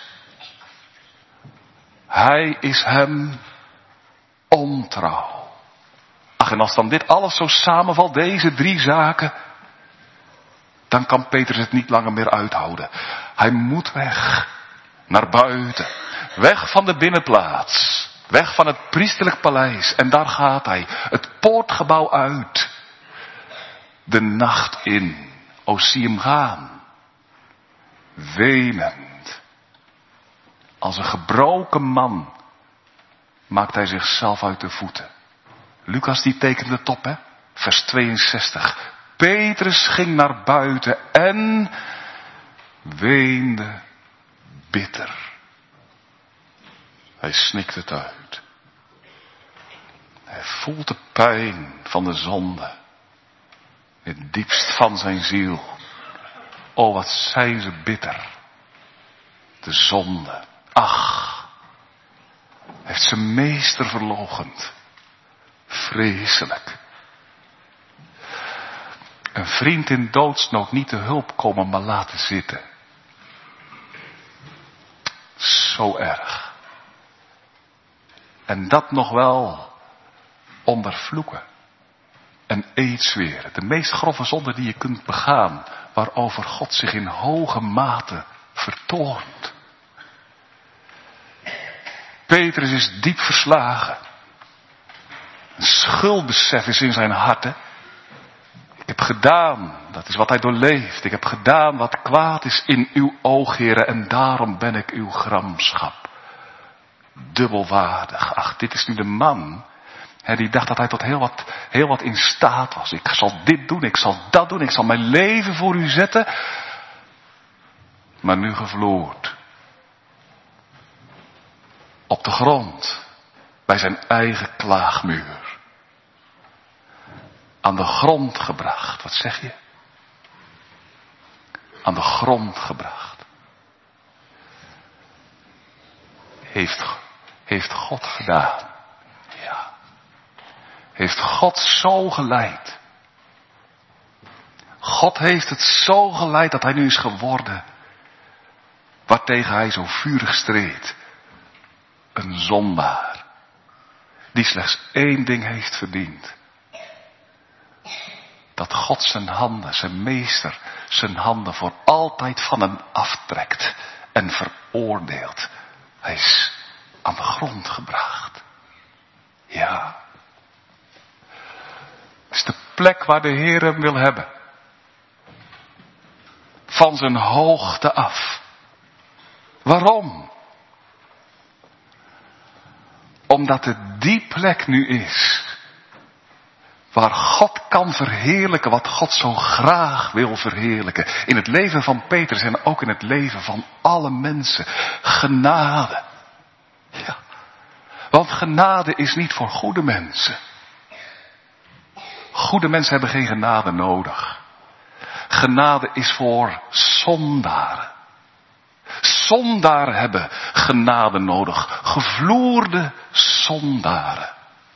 Hij is hem ontrouw. Ach, en als dan dit alles zo samenvalt, deze drie zaken, dan kan Petrus het niet langer meer uithouden. Hij moet weg. Naar buiten. Weg van de binnenplaats. Weg van het priesterlijk paleis. En daar gaat hij. Het poortgebouw uit. De nacht in. O, zie hem gaan. Wenend. Als een gebroken man maakt hij zichzelf uit de voeten. Lucas die tekent het op, hè? Vers tweeënzestig. Petrus ging naar buiten en weende bitter. Hij snikt het uit. Hij voelt de pijn van de zonde. In het diepst van zijn ziel. O, wat zijn ze bitter. De zonde. Ach. Hij heeft zijn meester verloochend. Vreselijk. Een vriend in doodsnood niet te hulp komen, maar laten zitten. Zo erg. En dat nog wel onder vloeken en eedzweren. De meest grove zonde die je kunt begaan, waarover God zich in hoge mate vertoornt. Petrus is diep verslagen. Een schuldbesef is in zijn hart, hè? Ik heb gedaan, dat is wat hij doorleeft. Ik heb gedaan wat kwaad is in uw oog, Heere, en daarom ben ik uw gramschap. Dubbelwaardig. Ach, dit is nu de man, hè, die dacht dat hij tot heel wat, heel wat in staat was. Ik zal dit doen, ik zal dat doen, ik zal mijn leven voor u zetten. Maar nu gevloerd. Op de grond, bij zijn eigen klaagmuur. aan de grond gebracht. Wat zeg je? Aan de grond gebracht. Heeft, heeft God gedaan. Ja. Heeft God zo geleid. God heeft het zo geleid dat hij nu is geworden waartegen hij zo vurig streed. Een zondaar. Die slechts één ding heeft verdiend. Dat God zijn handen, zijn meester, zijn handen voor altijd van hem aftrekt en veroordeelt. Hij is aan de grond gebracht. Ja. Het is de plek waar de Heer hem wil hebben. Van zijn hoogte af. Waarom? Omdat het die plek nu is waar God kan verheerlijken wat God zo graag wil verheerlijken. In het leven van Petrus en ook in het leven van alle mensen. Genade. Ja. Want genade is niet voor goede mensen. Goede mensen hebben geen genade nodig. Genade is voor zondaren. Zondaren hebben genade nodig. Gevloerde zondaren.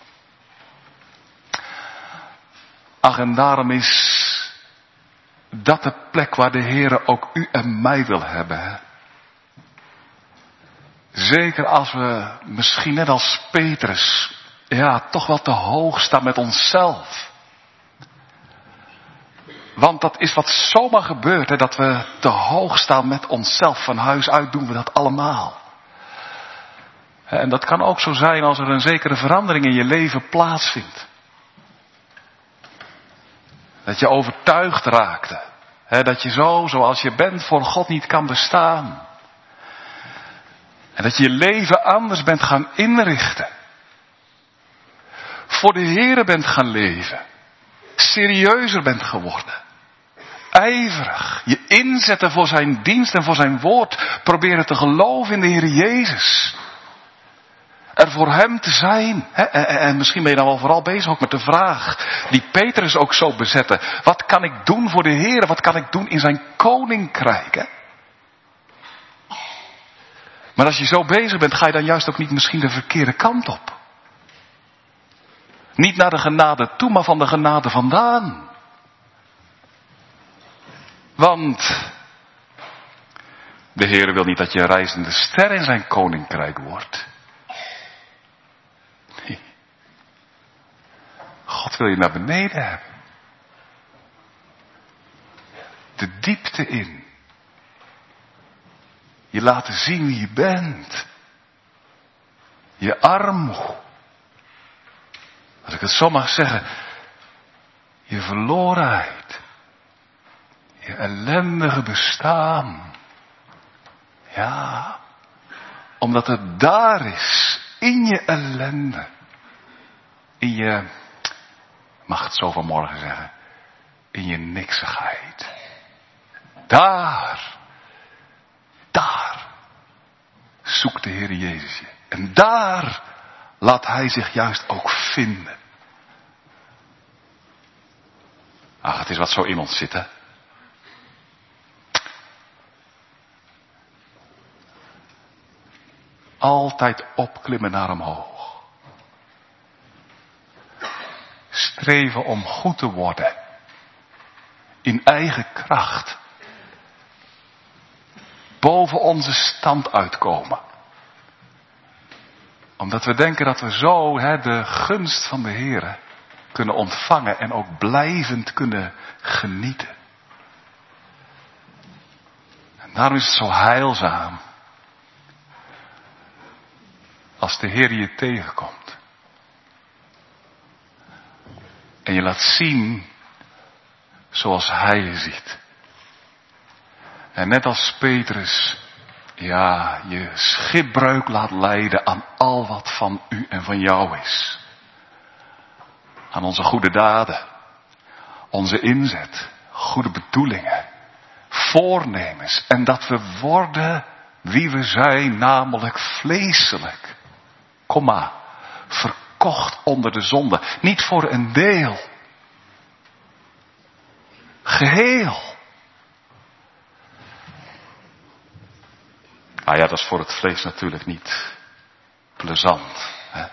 Ach, en daarom is dat de plek waar de Heere ook u en mij wil hebben. Hè? Zeker als we misschien net als Petrus, ja, toch wel te hoog staan met onszelf. Want dat is wat zomaar gebeurt, hè, dat we te hoog staan met onszelf. Van huis uit doen we dat allemaal. En dat kan ook zo zijn als er een zekere verandering in je leven plaatsvindt. Dat je overtuigd raakte. Hè, dat je zo, zoals je bent, voor God niet kan bestaan. En dat je je leven anders bent gaan inrichten. Voor de Heere bent gaan leven. Serieuzer bent geworden. Ijverig. Je inzetten voor zijn dienst en voor zijn woord. Proberen te geloven in de Heer Jezus. Er voor hem te zijn. Hè? En, en misschien ben je dan wel vooral bezig ook met de vraag die Petrus ook zo bezette. Wat kan ik doen voor de Heer? Wat kan ik doen in zijn koninkrijk? Hè? Maar als je zo bezig bent, ga je dan juist ook niet misschien de verkeerde kant op. Niet naar de genade toe, maar van de genade vandaan. Want de Heer wil niet dat je een reizende ster in zijn koninkrijk wordt. Nee. God wil je naar beneden hebben. De diepte in. Je laten zien wie je bent. Je armoede. Als ik het zo mag zeggen. Je verlorenheid. Je ellendige bestaan. Ja. Omdat het daar is. In je ellende. In je. Mag het zo vanmorgen zeggen. In je niksigheid. Daar. Daar. Zoekt de Heer Jezus je. En daar. Laat hij zich juist ook vinden. Ach, het is wat zo in ons zit, hè. Altijd opklimmen naar omhoog. Streven om goed te worden. In eigen kracht. Boven onze stand uitkomen. Omdat we denken dat we zo hè, de gunst van de Heer kunnen ontvangen en ook blijvend kunnen genieten. En daarom is het zo heilzaam. Als de Heer je tegenkomt. En je laat zien zoals Hij je ziet. En net als Petrus, ja, je schipbreuk laat leiden aan al wat van u en van jou is. Aan onze goede daden, onze inzet, goede bedoelingen, voornemens. En dat we worden wie we zijn, namelijk vleeselijk. Komma, verkocht onder de zonde. Niet voor een deel, Geheel. Nou ja, dat is voor het vlees natuurlijk niet plezant. Hè?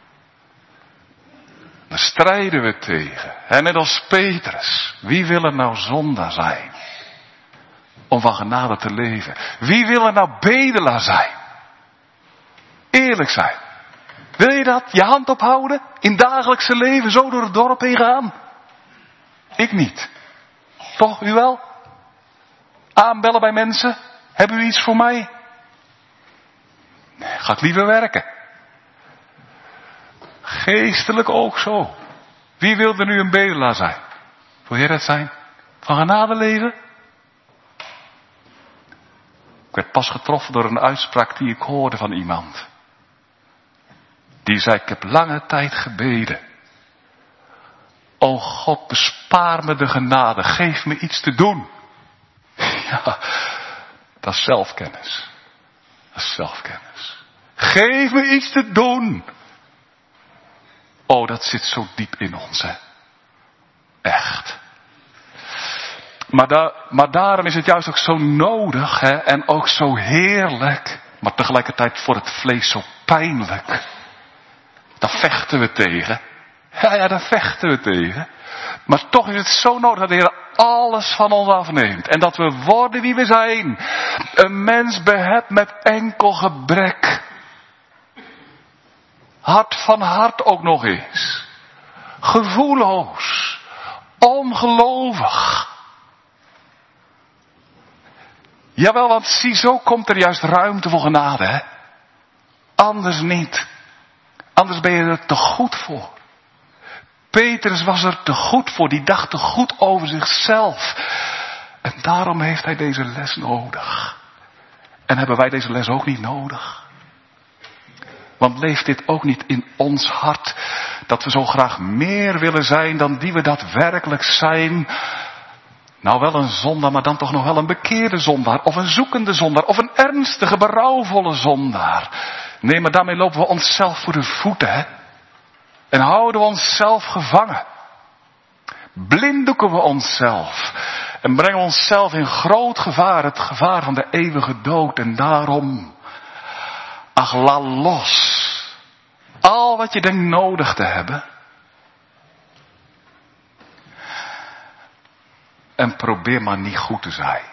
Daar strijden we tegen. Hè? Net als Petrus. Wie wil er nou zondaar zijn? Om van genade te leven. Wie wil er nou bedelaar zijn? Eerlijk zijn. Wil je dat? Je hand ophouden? In dagelijkse leven zo door het dorp heen gaan? Ik niet. Toch, u wel? Aanbellen bij mensen? Hebben u iets voor mij? Nee, gaat liever werken. Geestelijk ook zo. Wie wil er nu een bedelaar zijn? Wil jij dat zijn? Van genade leven? Ik werd pas getroffen door een uitspraak die ik hoorde van iemand. Die zei, ik heb lange tijd gebeden. O God, bespaar me de genade. Geef me iets te doen. Ja, dat is zelfkennis. Dat is zelfkennis. Geef me iets te doen. Oh, dat zit zo diep in ons, hè. Echt. Maar, da- maar daarom is het juist ook zo nodig, hè, en ook zo heerlijk, maar tegelijkertijd voor het vlees zo pijnlijk. Daar vechten we tegen. Ja, ja, daar vechten we tegen. Maar toch is het zo nodig dat de Heer alles van ons afneemt. En dat we worden wie we zijn. Een mens behept met enkel gebrek. Hart van hart ook nog eens. Gevoelloos. Ongelovig. Jawel, want zie, zo komt er juist ruimte voor genade, hè. Anders niet. Anders ben je er te goed voor. Petrus was er te goed voor. Die dacht te goed over zichzelf. En daarom heeft hij deze les nodig. En hebben wij deze les ook niet nodig? Want leeft dit ook niet in ons hart, dat we zo graag meer willen zijn dan die we daadwerkelijk zijn? Nou, wel een zondaar, maar dan toch nog wel een bekeerde zondaar. Of een zoekende zondaar. Of een ernstige, berouwvolle zondaar. Nee, maar daarmee lopen we onszelf voor de voeten, hè. En houden we onszelf gevangen. Blinddoeken we onszelf. En brengen we onszelf in groot gevaar. Het gevaar van de eeuwige dood. En daarom, ach, laat los. Al wat je denkt nodig te hebben. En probeer maar niet goed te zijn.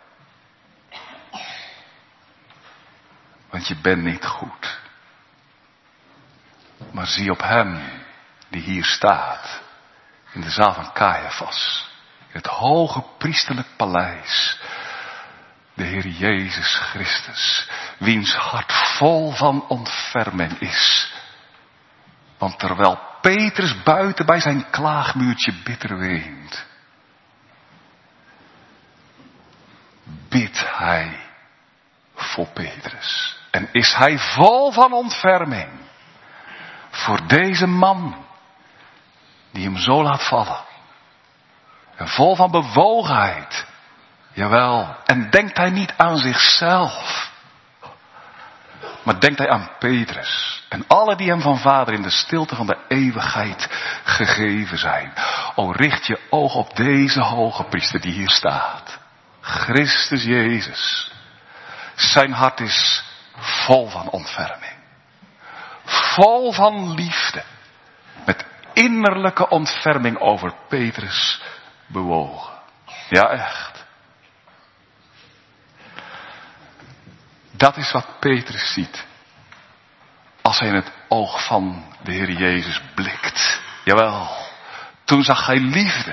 Want je bent niet goed. Maar zie op hem die hier staat. In de zaal van Caiaphas. In het hoge priesterlijk paleis. De Heer Jezus Christus. Wiens hart vol van ontferming is. Want terwijl Petrus buiten bij zijn klaagmuurtje bitter weent. Bidt hij voor Petrus. En is hij vol van ontferming. Voor deze man. Die hem zo laat vallen. En vol van bewogenheid. Jawel. En denkt hij niet aan zichzelf. Maar denkt hij aan Petrus. En alle die hem van Vader in de stilte van de eeuwigheid gegeven zijn. O, richt je oog op deze hoge priester die hier staat. Christus Jezus. Zijn hart is vol van ontferming. Vol van liefde. Met innerlijke ontferming over Petrus bewogen. Ja, echt. Dat is wat Petrus ziet. Als hij in het oog van de Heer Jezus blikt. Jawel. Toen zag hij liefde.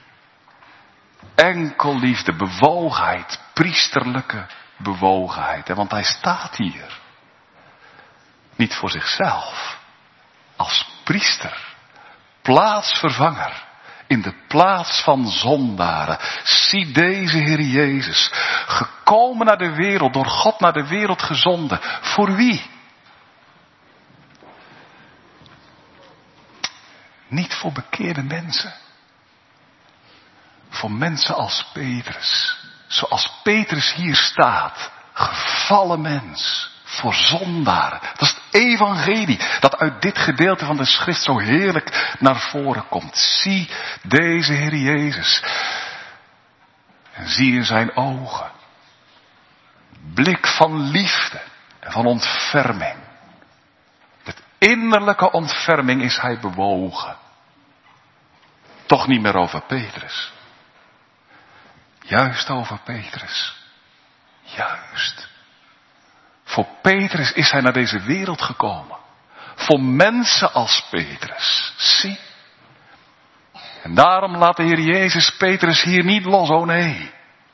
Enkel liefde, bewogenheid, priesterlijke bewogenheid. Want hij staat hier. Niet voor zichzelf. Als priester. Plaatsvervanger. In de plaats van zondaren. Zie deze Heer Jezus. Gekomen naar de wereld. Door God naar de wereld gezonden. Voor wie? Niet voor bekeerde mensen. Voor mensen als Petrus. Zoals Petrus hier staat. Gevallen mens. Voor zondaren. Dat is het evangelie. Dat uit dit gedeelte van de schrift zo heerlijk naar voren komt. Zie deze Heer Jezus. En zie in zijn ogen. Blik van liefde en van ontferming. Met innerlijke ontferming is hij bewogen. Toch niet meer over Petrus. Juist over Petrus. Juist. Voor Petrus is hij naar deze wereld gekomen. Voor mensen als Petrus. Zie. En daarom laat de Heer Jezus Petrus hier niet los, oh nee.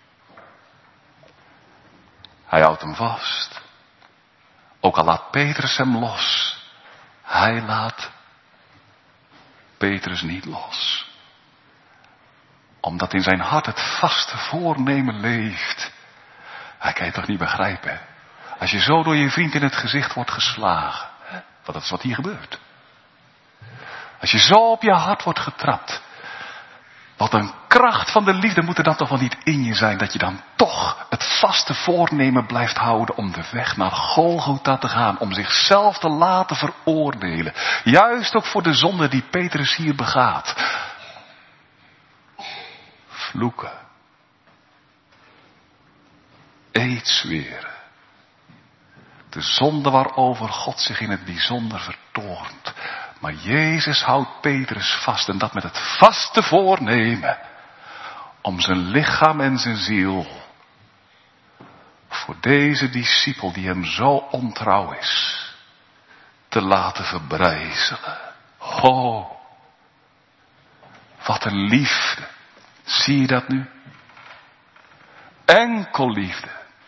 Hij houdt hem vast. Ook al laat Petrus hem los. Hij laat Petrus niet los. Omdat in zijn hart het vaste voornemen leeft. Hij kan je toch niet begrijpen, hè? Als je zo door je vriend in het gezicht wordt geslagen. Want dat is wat hier gebeurt. Als je zo op je hart wordt getrapt. Wat een kracht van de liefde moet er dan toch wel niet in je zijn. Dat je dan toch het vaste voornemen blijft houden om de weg naar Golgotha te gaan. Om zichzelf te laten veroordelen. Juist ook voor de zonde die Petrus hier begaat. Vloeken. Eetzweren. De zonde waarover God zich in het bijzonder vertoornt. Maar Jezus houdt Petrus vast en dat met het vaste voornemen. Om zijn lichaam en zijn ziel. Voor deze discipel die hem zo ontrouw is. Te laten verbrijzelen. Oh. Wat een liefde. Zie je dat nu? Enkel liefde.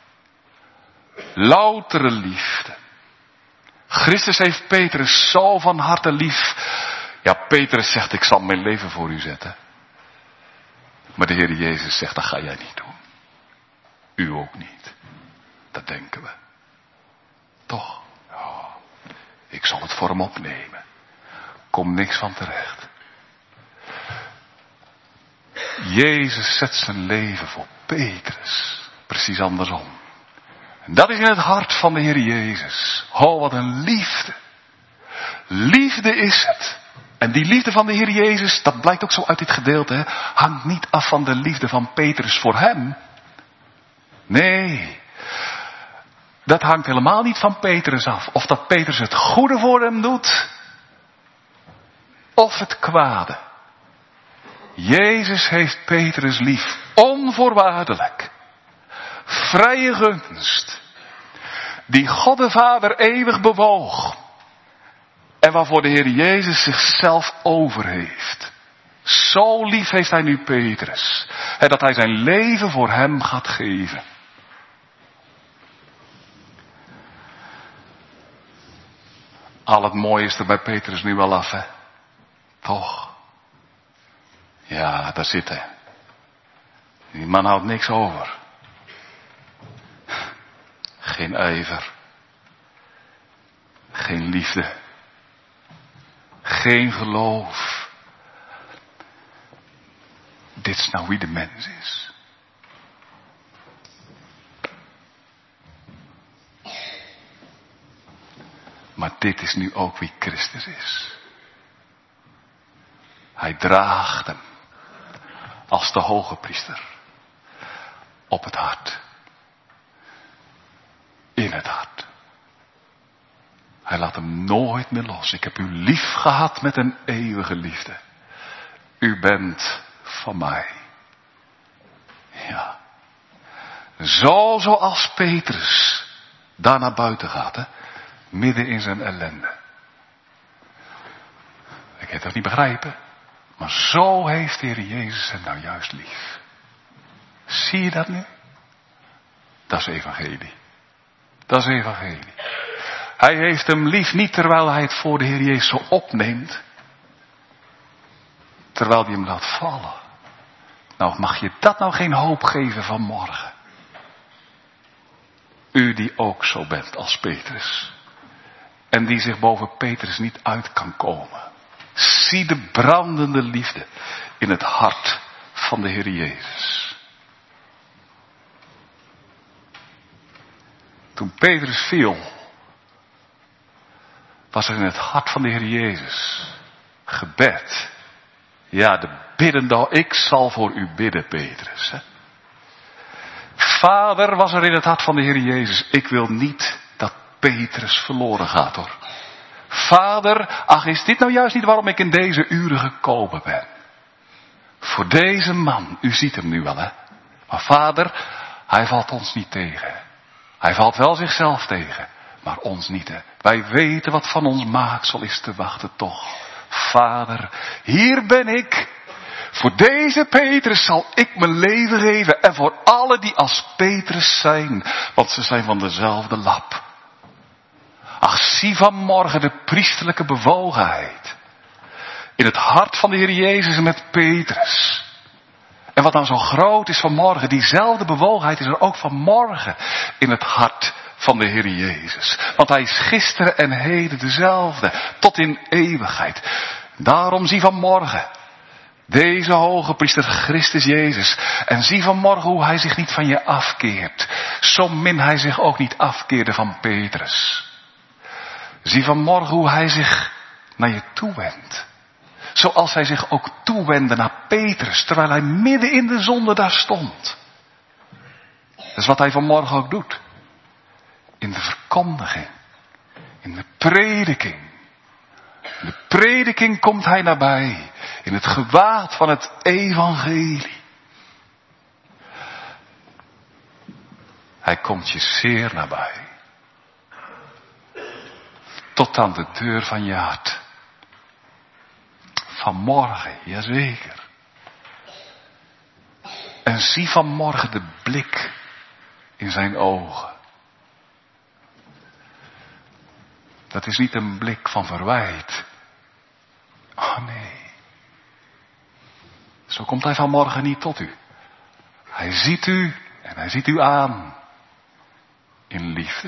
Loutere liefde. Christus heeft Petrus zo van harte lief. Ja, Petrus zegt, ik zal mijn leven voor u zetten. Maar de Heer Jezus zegt, dat ga jij niet doen. U ook niet. Dat denken we. Toch? Ja, ik zal het voor hem opnemen. Komt niks van terecht. Jezus zet zijn leven voor Petrus. Precies andersom. En dat is in het hart van de Heer Jezus. Oh, wat een liefde. Liefde is het. En die liefde van de Heer Jezus, dat blijkt ook zo uit dit gedeelte, hè, hangt niet af van de liefde van Petrus voor hem. Nee. Dat hangt helemaal niet van Petrus af. Of dat Petrus het goede voor hem doet. Of het kwade. Jezus heeft Petrus lief. Onvoorwaardelijk. Vrije gunst. Die God de Vader eeuwig bewoog. En waarvoor de Heer Jezus zichzelf over heeft. Zo lief heeft hij nu Petrus. En dat hij zijn leven voor hem gaat geven. Al het mooie is er bij Petrus nu wel af, hè? Toch? Ja, daar zit hij. Die man houdt niks over. Geen ijver. Geen liefde. Geen geloof. Dit is nou wie de mens is. Maar dit is nu ook wie Christus is. Hij draagt hem als de hoge priester op het hart. In het hart. Hij laat hem nooit meer los. Ik heb u lief gehad met een eeuwige liefde. U bent van mij. Ja. Zo zoals Petrus daar naar buiten gaat, hè? Midden in zijn ellende. Ik kan het toch niet begrijpen. Maar zo heeft de Heer Jezus hem nou juist lief. Zie je dat nu? Dat is evangelie. Dat is evangelie. Hij heeft hem lief niet terwijl hij het voor de Heer Jezus zo opneemt. Terwijl hij hem laat vallen. Nou, mag je dat nou geen hoop geven van morgen? U die ook zo bent als Petrus. En die zich boven Petrus niet uit kan komen. Zie de brandende liefde in het hart van de Heer Jezus. Toen Petrus viel, was er in het hart van de Heer Jezus gebed. Ja, de biddende, ik zal voor u bidden, Petrus. Hè? Vader was er in het hart van de Heer Jezus. Ik wil niet dat Petrus verloren gaat, hoor. Vader, ach, is dit nou juist niet waarom ik in deze uren gekomen ben? Voor deze man, u ziet hem nu wel, hè. Maar Vader, hij valt ons niet tegen. Hij valt wel zichzelf tegen, maar ons niet, hè. Wij weten wat van ons maaksel is te wachten, toch. Vader, hier ben ik. Voor deze Petrus zal ik mijn leven geven. En voor alle die als Petrus zijn. Want ze zijn van dezelfde lap. Ach, zie vanmorgen de priesterlijke bewogenheid. In het hart van de Heer Jezus en met Petrus. En wat dan zo groot is vanmorgen. Diezelfde bewogenheid is er ook vanmorgen. In het hart van de Heer Jezus. Want hij is gisteren en heden dezelfde. Tot in eeuwigheid. Daarom zie vanmorgen. Deze hoge priester Christus Jezus. En zie vanmorgen hoe hij zich niet van je afkeert. Zo min hij zich ook niet afkeerde van Petrus. Zie vanmorgen hoe hij zich naar je toewendt. Zoals hij zich ook toewendde naar Petrus. Terwijl hij midden in de zonde daar stond. Dat is wat hij vanmorgen ook doet. In de verkondiging. In de prediking. In de prediking komt hij nabij. In het gewaad van het evangelie. Hij komt je zeer nabij. Tot aan de deur van je hart. Vanmorgen, jazeker. En zie vanmorgen de blik in zijn ogen. Dat is niet een blik van verwijt. Oh nee. Zo komt hij vanmorgen niet tot u. Hij ziet u en hij ziet u aan. In liefde.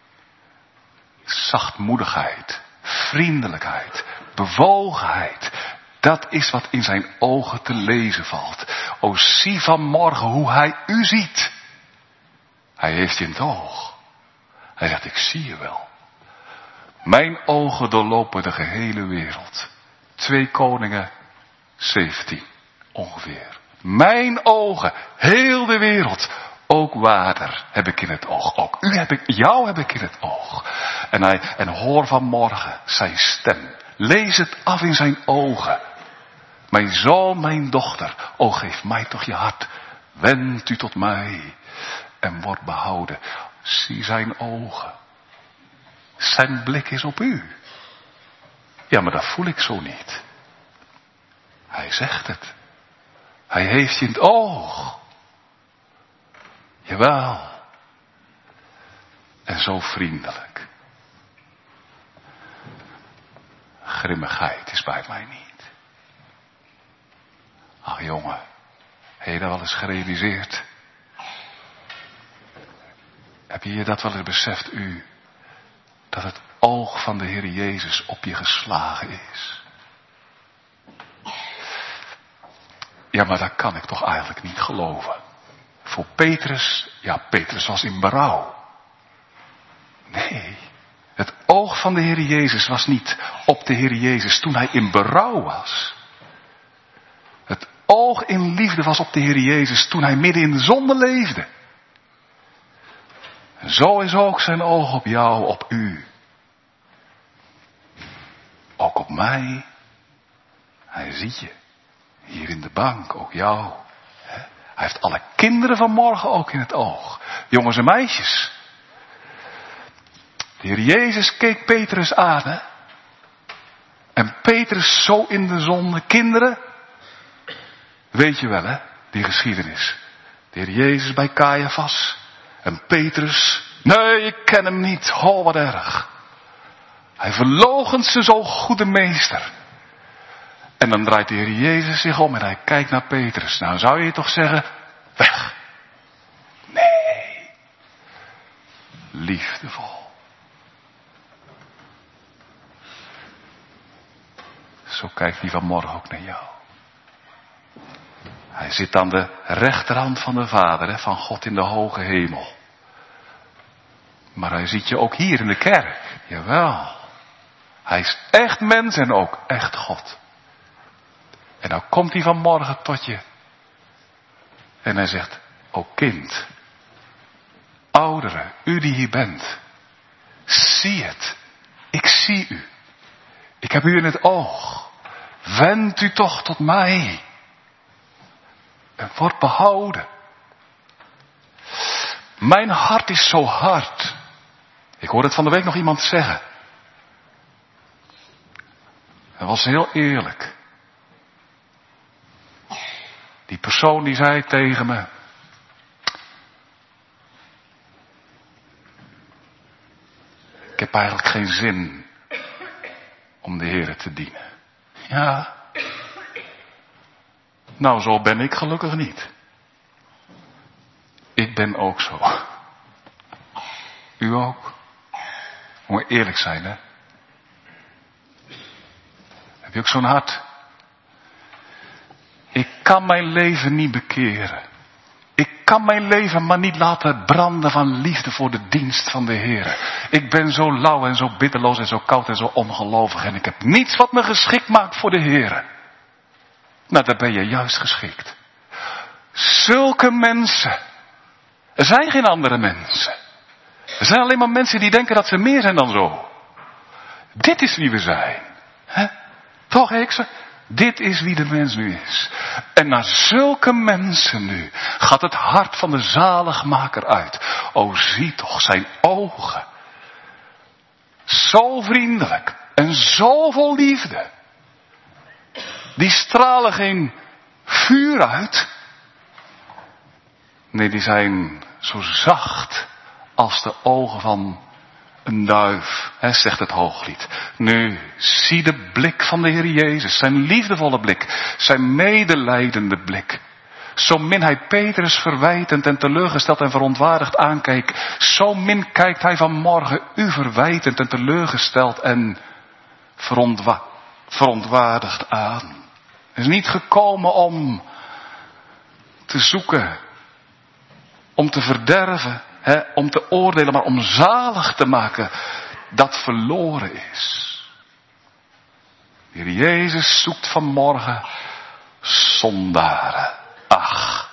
Zachtmoedigheid. Vriendelijkheid. Bewogenheid. Dat is wat in zijn ogen te lezen valt. O, zie vanmorgen hoe hij u ziet. Hij heeft je in het oog. Hij zegt, ik zie je wel. Mijn ogen doorlopen de gehele wereld. Twee Koningen zeventien ongeveer. Mijn ogen, heel de wereld. Ook water heb ik in het oog. Ook u heb ik, jou heb ik in het oog. En, hij, en hoor vanmorgen zijn stem. Lees het af in zijn ogen. Mijn zoon, mijn dochter. O, geef mij toch je hart. Wend u tot mij. En word behouden. Zie zijn ogen. Zijn blik is op u. Ja, maar dat voel ik zo niet. Hij zegt het. Hij heeft je in het oog. Jawel. En zo vriendelijk. Grimmigheid is bij mij niet. Ach jongen, heb je dat wel eens gerealiseerd? Heb je je dat wel eens beseft, u? Dat het oog van de Heer Jezus op je geslagen is. Ja, maar dat kan ik toch eigenlijk niet geloven. Voor Petrus, ja, Petrus was in berouw. Nee, het oog van de Heer Jezus was niet op de Heer Jezus toen hij in berouw was. Het oog in liefde was op de Heer Jezus toen hij midden in de zonde leefde. En zo is ook zijn oog op jou, op u. Ook op mij. Hij ziet je. Hier in de bank, ook jou. Hij heeft alle kinderen van morgen ook in het oog. Jongens en meisjes. De Heer Jezus keek Petrus aan. Hè? En Petrus zo in de zonde. Kinderen. Weet je wel, hè? Die geschiedenis. De Heer Jezus bij Caiaphas. En Petrus. Nee, ik ken hem niet. Oh, wat erg. Hij verloochent zijn zo goede meester. En dan draait de Heer Jezus zich om en hij kijkt naar Petrus. Nou zou je toch zeggen, weg. Nee. Liefdevol. Zo kijkt hij vanmorgen ook naar jou. Hij zit aan de rechterhand van de Vader, hè, van God in de hoge hemel. Maar hij ziet je ook hier in de kerk. Jawel. Hij is echt mens en ook echt God. En dan komt hij vanmorgen tot je. En hij zegt, o kind, ouderen, u die hier bent. Zie het. Ik zie u. Ik heb u in het oog. Wend u toch tot mij. En word behouden. Mijn hart is zo hard. Ik hoorde het van de week nog iemand zeggen. Dat was heel eerlijk. Die persoon die zei tegen me. Ik heb eigenlijk geen zin om de Heere te dienen. Ja. Nou, zo ben ik gelukkig niet. Ik ben ook zo. U ook. Moet je eerlijk zijn, hè? Heb je ook zo'n hart? Ik kan mijn leven niet bekeren. Ik kan mijn leven maar niet laten branden van liefde voor de dienst van de Heer. Ik ben zo lauw en zo bitterloos en zo koud en zo ongelovig. En ik heb niets wat me geschikt maakt voor de Heer. Nou, daar ben je juist geschikt. Zulke mensen. Er zijn geen andere mensen. Er zijn alleen maar mensen die denken dat ze meer zijn dan zo. Dit is wie we zijn. Hè? Toch, heksen? Dit is wie de mens nu is. En naar zulke mensen nu gaat het hart van de zaligmaker uit. O, zie toch zijn ogen. Zo vriendelijk en zo vol liefde. Die stralen geen vuur uit. Nee, die zijn zo zacht als de ogen van een duif, hè, zegt het Hooglied. Nu, zie de blik van de Heer Jezus, zijn liefdevolle blik, zijn medelijdende blik. Zo min hij Petrus verwijtend en teleurgesteld en verontwaardigd aankeek, zo min kijkt hij vanmorgen u verwijtend en teleurgesteld en verontwa- verontwaardigd aan. Hij is niet gekomen om te zoeken, om te verderven, hè, om te oordelen, maar om zalig te maken dat verloren is. De Heer Jezus zoekt vanmorgen zondaren. Ach,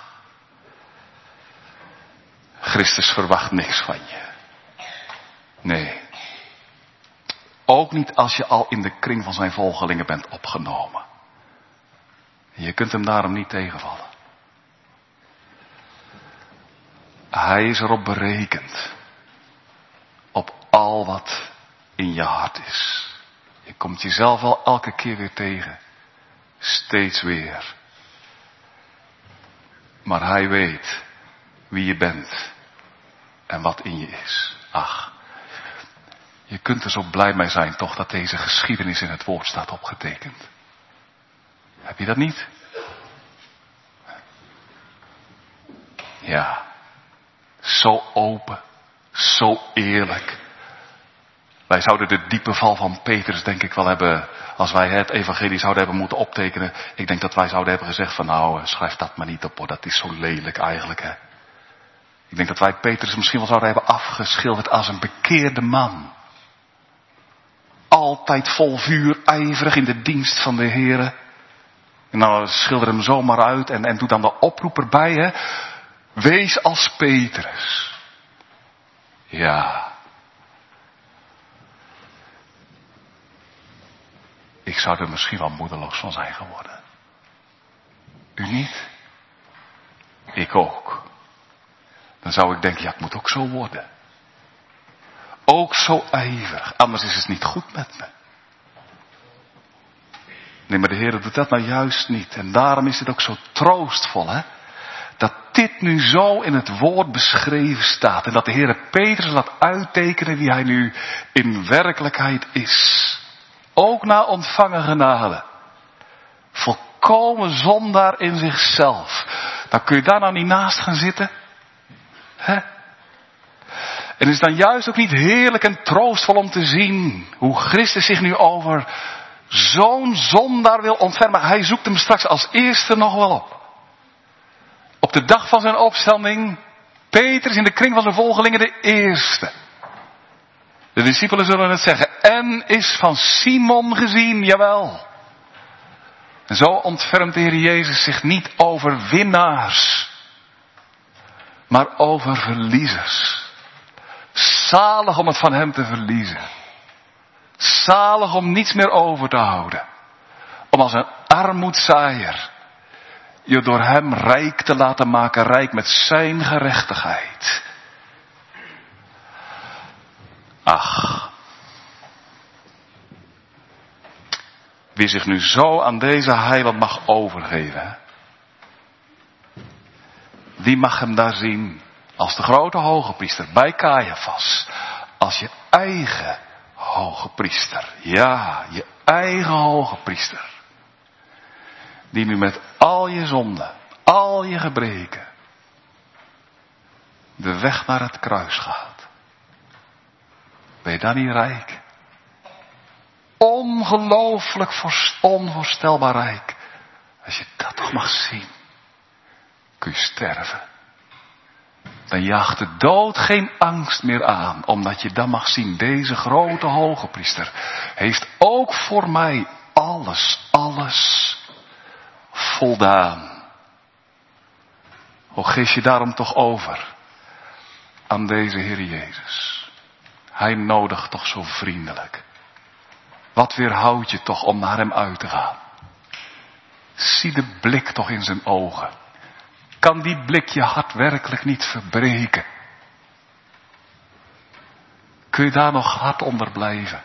Christus verwacht niks van je. Nee. Ook niet als je al in de kring van zijn volgelingen bent opgenomen. Je kunt hem daarom niet tegenvallen. Hij is erop berekend. Op al wat in je hart is. Je komt jezelf wel elke keer weer tegen. Steeds weer. Maar hij weet wie je bent. En wat in je is. Ach. Je kunt er zo blij mee zijn toch dat deze geschiedenis in het woord staat opgetekend. Heb je dat niet? Ja. Zo open. Zo eerlijk. Wij zouden de diepe val van Petrus denk ik wel hebben, als wij het evangelie zouden hebben moeten optekenen. Ik denk dat wij zouden hebben gezegd van nou, schrijf dat maar niet op hoor, dat is zo lelijk eigenlijk hè. Ik denk dat wij Petrus misschien wel zouden hebben afgeschilderd als een bekeerde man. Altijd vol vuur, ijverig in de dienst van de Heere. En nou schilder hem zomaar uit en, en doe dan de oproep erbij hè. Wees als Petrus. Ja. Ik zou er misschien wel moedeloos van zijn geworden. U niet? Ik ook. Dan zou ik denken, ja, het moet ook zo worden. Ook zo ijverig, anders is het niet goed met me. Nee, maar de Heer doet dat nou juist niet. En daarom is het ook zo troostvol, hè. Dat dit nu zo in het woord beschreven staat. En dat de Heer Petrus laat uittekenen wie hij nu in werkelijkheid is. Ook na ontvangen genade. Volkomen zondaar in zichzelf. Dan kun je daar nou niet naast gaan zitten. Hè? En is het dan juist ook niet heerlijk en troostvol om te zien hoe Christus zich nu over zo'n zondaar wil ontfermen. Hij zoekt hem straks als eerste nog wel op. Op de dag van zijn opstanding, Petrus in de kring van zijn volgelingen de eerste. De discipelen zullen het zeggen. En is van Simon gezien, jawel. En zo ontfermt de Heer Jezus zich niet over winnaars. Maar over verliezers. Zalig om het van hem te verliezen. Zalig om niets meer over te houden. Om als een armoedzaaier je door hem rijk te laten maken, rijk met zijn gerechtigheid. Ach. Wie zich nu zo aan deze heiland mag overgeven, die mag hem daar zien als de grote hogepriester bij Caiaphas. Als je eigen hogepriester. Ja, je eigen hogepriester. Die nu met al je zonden, al je gebreken, de weg naar het kruis gaat. Ben je dan niet rijk? Ongelooflijk onvoorstelbaar rijk. Als je dat toch mag zien, kun je sterven. Dan jaagt de dood geen angst meer aan, omdat je dan mag zien, deze grote hogepriester heeft ook voor mij alles, alles voldaan. O, geef je daarom toch over aan deze Heer Jezus. Hij nodigt toch zo vriendelijk. Wat weerhoudt je toch om naar hem uit te gaan? Zie de blik toch in zijn ogen. Kan die blik je hart werkelijk niet verbreken? Kun je daar nog hard onder blijven?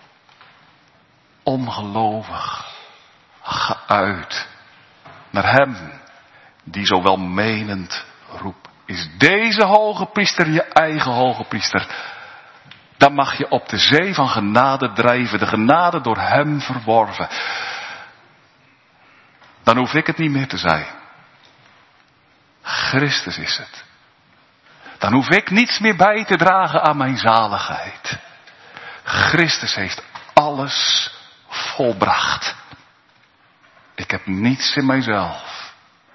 Ongelovig. Ga uit naar hem die zo welmenend roept. Is deze hogepriester je eigen hogepriester? Dan mag je op de zee van genade drijven, de genade door hem verworven. Dan hoef ik het niet meer te zijn. Christus is het. Dan hoef ik niets meer bij te dragen aan mijn zaligheid. Christus heeft alles volbracht. Ik heb niets in mijzelf.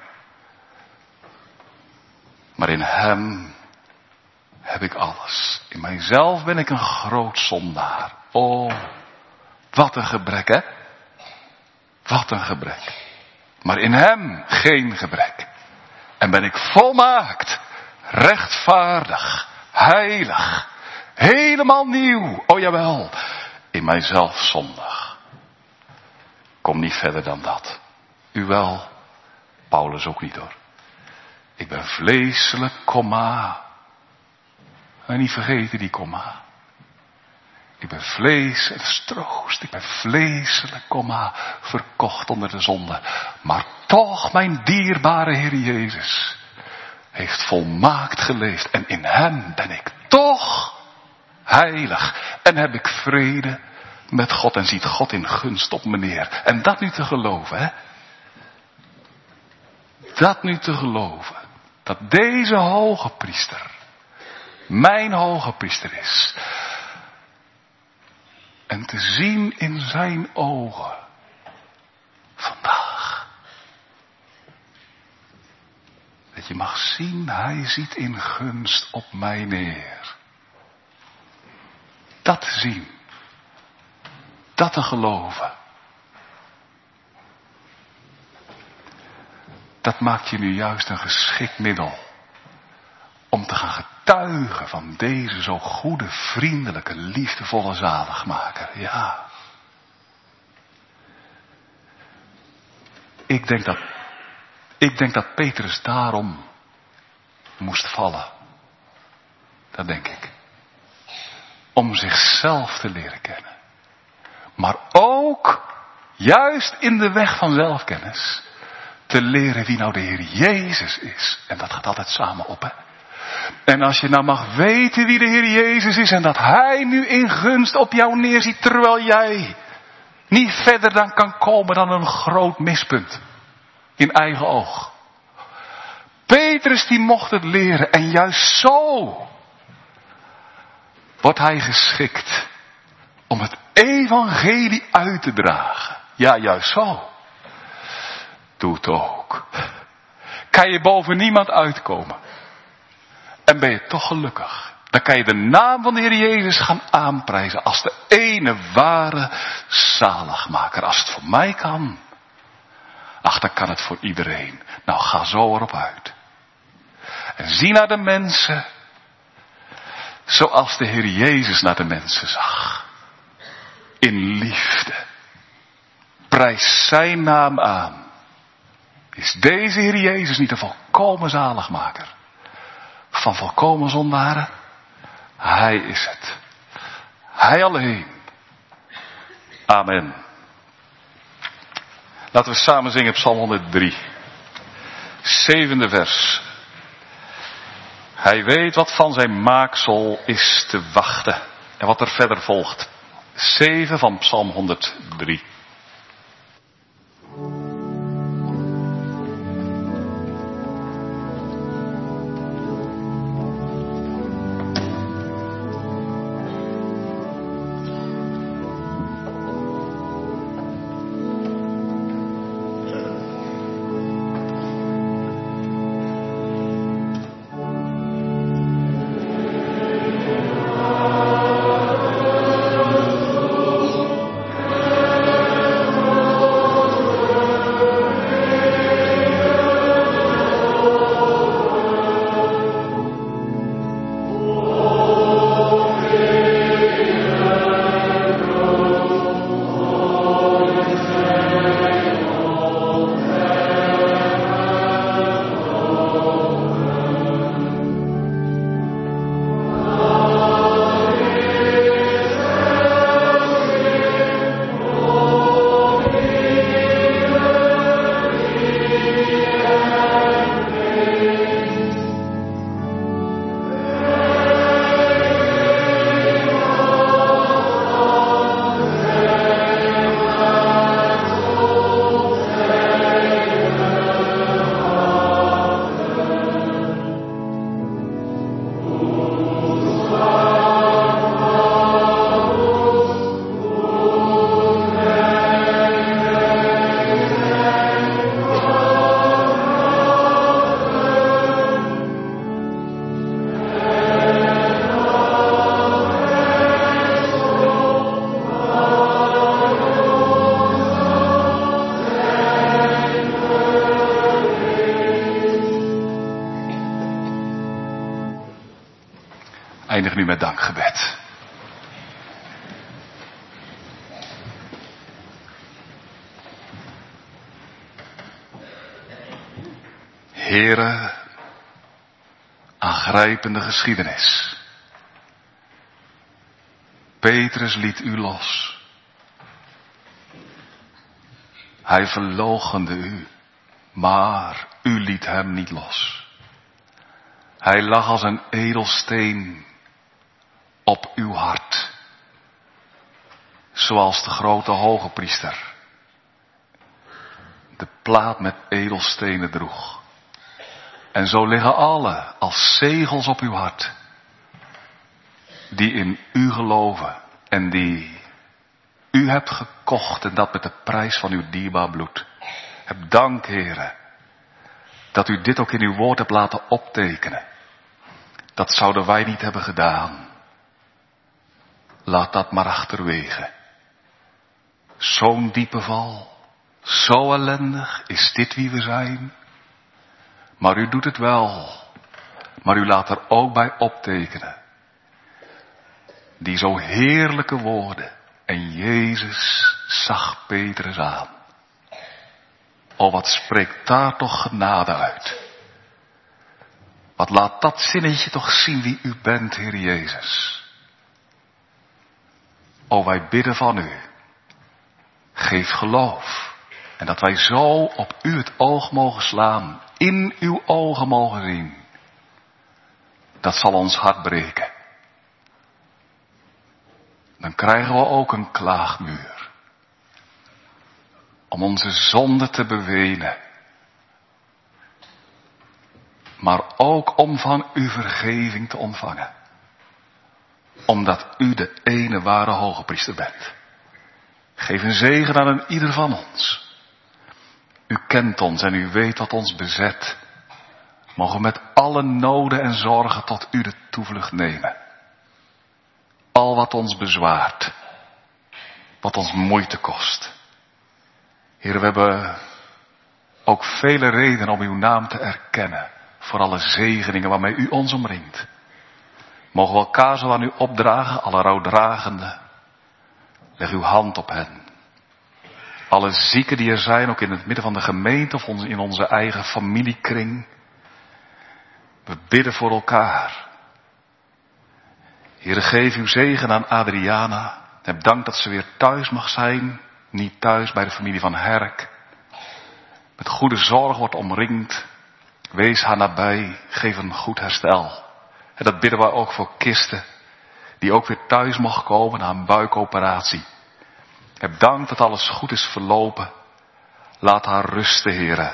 Maar in hem heb ik alles. In mijzelf ben ik een groot zondaar. Oh, wat een gebrek, hè? Wat een gebrek. Maar in hem geen gebrek. En ben ik volmaakt, rechtvaardig, heilig, helemaal nieuw. Oh jawel, in mijzelf zondig. Kom niet verder dan dat. U wel, Paulus ook niet hoor. Ik ben vleeselijk, komma. En niet vergeten die komma. Ik ben vlees en stroost. Ik ben vleeselijk, komma, verkocht onder de zonde. Maar toch mijn dierbare Heer Jezus heeft volmaakt geleefd. En in hem ben ik toch heilig. En heb ik vrede met God. En ziet God in gunst op me neer. En dat nu te geloven, hè. Dat nu te geloven. Dat deze hoge priester mijn hoge priester is. En te zien in zijn ogen. Vandaag. Dat je mag zien, hij ziet in gunst op mij neer. Dat te zien. Dat te geloven. Dat maakt je nu juist een geschikt middel. Om te gaan getuigen van deze zo goede, vriendelijke, liefdevolle zaligmaker. Ja. Ik denk dat, ik denk dat Petrus daarom moest vallen. Dat denk ik. Om zichzelf te leren kennen. Maar ook, juist in de weg van zelfkennis, te leren wie nou de Heer Jezus is. En dat gaat altijd samen op, hè. En als je nou mag weten wie de Heer Jezus is en dat hij nu in gunst op jou neerziet, terwijl jij niet verder dan kan komen dan een groot mispunt in eigen oog. Petrus die mocht het leren en juist zo wordt hij geschikt om het evangelie uit te dragen. Ja, juist zo. Doe het ook. Kan je boven niemand uitkomen. En ben je toch gelukkig. Dan kan je de naam van de Heer Jezus gaan aanprijzen als de ene ware zaligmaker. Als het voor mij kan. Ach, dan kan het voor iedereen. Nou, ga zo erop uit. En zie naar de mensen. Zoals de Heer Jezus naar de mensen zag. In liefde. Prijs zijn naam aan. Is deze Heer Jezus niet een volkomen zaligmaker? Van volkomen zondaren? Hij is het. Hij alleen. Amen. Laten we samen zingen Psalm honderddrie. Zevende vers. Hij weet wat van zijn maaksel is te wachten. En wat er verder volgt. Zeven van Psalm honderddrie. Eindig nu met dankgebed. Heere, aangrijpende geschiedenis. Petrus liet u los. Hij verloochende u, maar u liet hem niet los. Hij lag als een edelsteen op uw hart. Zoals de grote hoge priester de plaat met edelstenen droeg. En zo liggen alle als zegels op uw hart. Die in u geloven en die u hebt gekocht en dat met de prijs van uw dierbaar bloed. Heb dank, Heere, dat u dit ook in uw woord hebt laten optekenen. Dat zouden wij niet hebben gedaan. Laat dat maar achterwege. Zo'n diepe val, zo ellendig, is dit wie we zijn? Maar u doet het wel, maar u laat er ook bij optekenen. Die zo heerlijke woorden, en Jezus zag Petrus aan. O, wat spreekt daar toch genade uit. Wat laat dat zinnetje toch zien wie u bent, Heer Jezus. O, wij bidden van u. Geef geloof. En dat wij zo op u het oog mogen slaan. In uw ogen mogen zien. Dat zal ons hart breken. Dan krijgen we ook een klaagmuur. Om onze zonde te bewenen. Maar ook om van u vergeving te ontvangen. Omdat u de ene ware hoge priester bent. Geef een zegen aan een ieder van ons. U kent ons en u weet wat ons bezet. Mogen met alle noden en zorgen tot u de toevlucht nemen. Al wat ons bezwaart. Wat ons moeite kost. Heer, we hebben ook vele redenen om uw naam te erkennen. Voor alle zegeningen waarmee u ons omringt. Mogen we elkaar zo aan u opdragen, alle rouwdragenden. Leg uw hand op hen. Alle zieken die er zijn, ook in het midden van de gemeente of in onze eigen familiekring. We bidden voor elkaar. Heere, geef uw zegen aan Adriana. Heb dank dat ze weer thuis mag zijn. Niet thuis bij de familie van Herk. Met goede zorg wordt omringd. Wees haar nabij. Geef een goed herstel. En dat bidden we ook voor Kisten. Die ook weer thuis mag komen na een buikoperatie. Heb dank dat alles goed is verlopen. Laat haar rusten, Heere.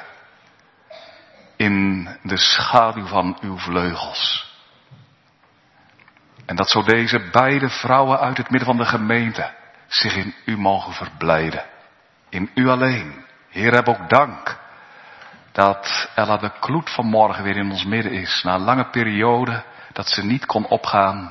In de schaduw van uw vleugels. En dat zo deze beide vrouwen uit het midden van de gemeente zich in u mogen verblijden. In u alleen. Heer, heb ook dank dat Ella de Kloet vanmorgen weer in ons midden is. Na een lange periode dat ze niet kon opgaan.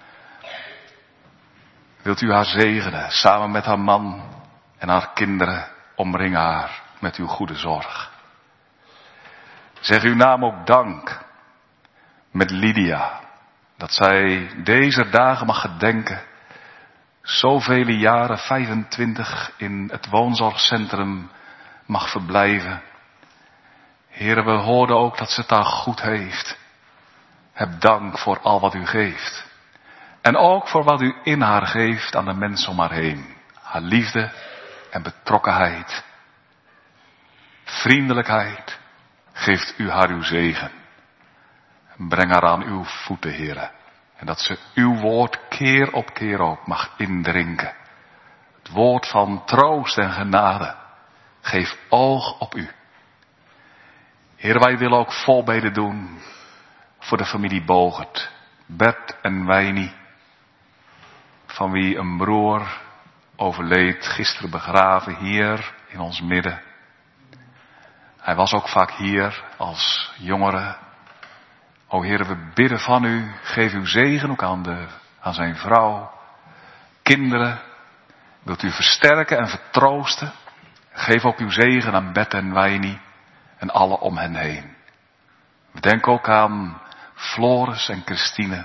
Wilt u haar zegenen, samen met haar man en haar kinderen, omring haar met uw goede zorg. Zeg uw naam ook dank met Lydia, dat zij deze dagen mag gedenken, zoveel jaren, vijfentwintig, in het woonzorgcentrum mag verblijven. Heren, we hoorden ook dat ze het daar goed heeft. Heb dank voor al wat u geeft. En ook voor wat u in haar geeft aan de mensen om haar heen. Haar liefde en betrokkenheid. Vriendelijkheid. Geeft u haar uw zegen. En breng haar aan uw voeten, Heere. En dat ze uw woord keer op keer ook mag indrinken. Het woord van troost en genade. Geef oog op u. Heer, wij willen ook voorbeden doen voor de familie Bogert. Bert en Wijnie. Van wie een broer overleed, gisteren begraven hier in ons midden. Hij was ook vaak hier als jongere. O Heer, we bidden van u, geef uw zegen ook aan, de, aan zijn vrouw, kinderen. Wilt u versterken en vertroosten. Geef ook uw zegen aan Bert en Wijnie en alle om hen heen. We denken ook aan Floris en Christine.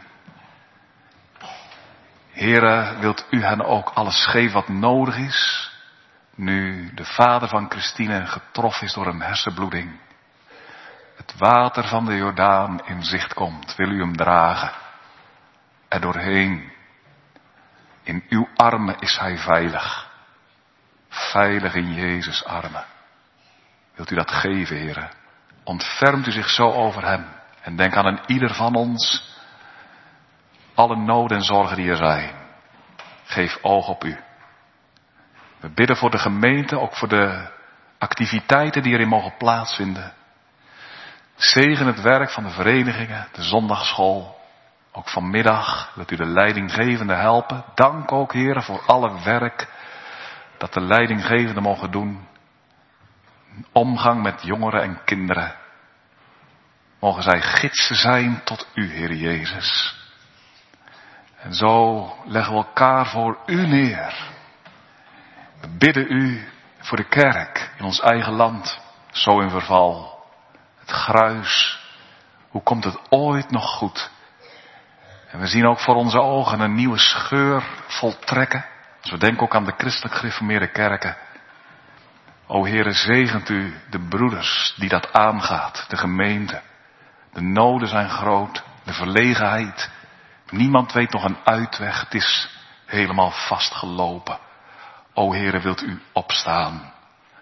Heere, wilt u hen ook alles geven wat nodig is, nu de vader van Christine getroffen is door een hersenbloeding. Het water van de Jordaan in zicht komt, wil u hem dragen. Er doorheen, in uw armen is hij veilig. Veilig in Jezus' armen. Wilt u dat geven, Heere? Ontfermt u zich zo over hem. En denk aan een ieder van ons. Alle noden en zorgen die er zijn. Geef oog op u. We bidden voor de gemeente, ook voor de activiteiten die erin mogen plaatsvinden. Zegen het werk van de verenigingen, de zondagschool. Ook vanmiddag wilt u de leidinggevende helpen. Dank ook, Heere, voor alle werk dat de leidinggevenden mogen doen. Omgang met jongeren en kinderen. Mogen zij gidsen zijn tot u, Heer Jezus. En zo leggen we elkaar voor u neer. We bidden u voor de kerk in ons eigen land. Zo in verval. Het gruis. Hoe komt het ooit nog goed? En we zien ook voor onze ogen een nieuwe scheur voltrekken. Dus we denken ook aan de christelijk gereformeerde kerken. O Heere, zegent u de broeders die dat aangaat, de gemeente. De noden zijn groot, de verlegenheid. Niemand weet nog een uitweg, het is helemaal vastgelopen. O Heere, wilt u opstaan?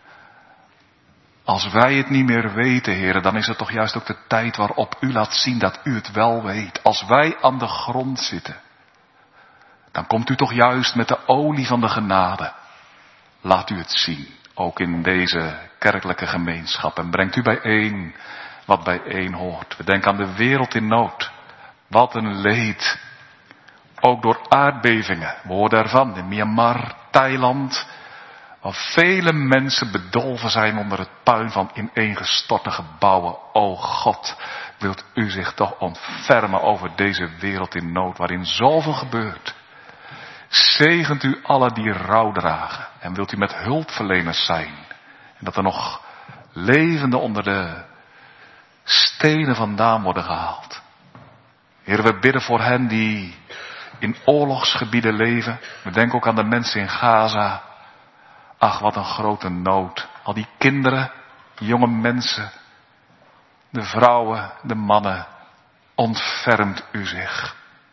Als wij het niet meer weten, Heere, dan is het toch juist ook de tijd waarop u laat zien dat u het wel weet. Als wij aan de grond zitten, dan komt u toch juist met de olie van de genade. Laat u het zien, ook in deze kerkelijke gemeenschap. En brengt u bijeen wat bijeen hoort. We denken aan de wereld in nood. Wat een leed. Ook door aardbevingen. We hoorden ervan in Myanmar, Thailand. Waar vele mensen bedolven zijn onder het puin van ineengestorte gebouwen. O God, wilt u zich toch ontfermen over deze wereld in nood waarin zoveel gebeurt. Zegent u alle die rouw dragen. En wilt u met hulpverleners zijn. En dat er nog levenden onder de stenen vandaan worden gehaald. Heer, we bidden voor hen die in oorlogsgebieden leven. We denken ook aan de mensen in Gaza. Ach, wat een grote nood. Al die kinderen, jonge mensen, de vrouwen, de mannen. Ontfermt u zich.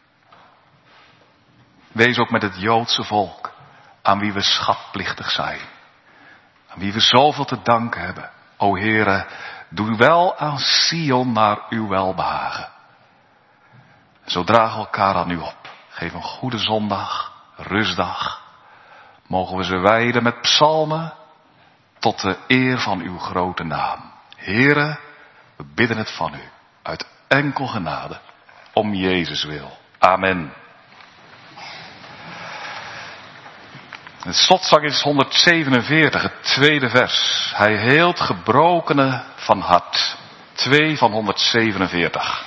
Wees ook met het Joodse volk, aan wie we schatplichtig zijn. Aan wie we zoveel te danken hebben. O Heere, doe wel aan Sion naar uw welbehagen. Zo dragen we elkaar aan u op. Geef een goede zondag, rustdag. Mogen we ze wijden met psalmen tot de eer van uw grote naam. Heere, we bidden het van u. Uit enkel genade. Om Jezus wil. Amen. Het slotzang is honderdzevenenveertig, het tweede vers. Hij heelt gebrokenen van hart. twee van honderdzevenenveertig.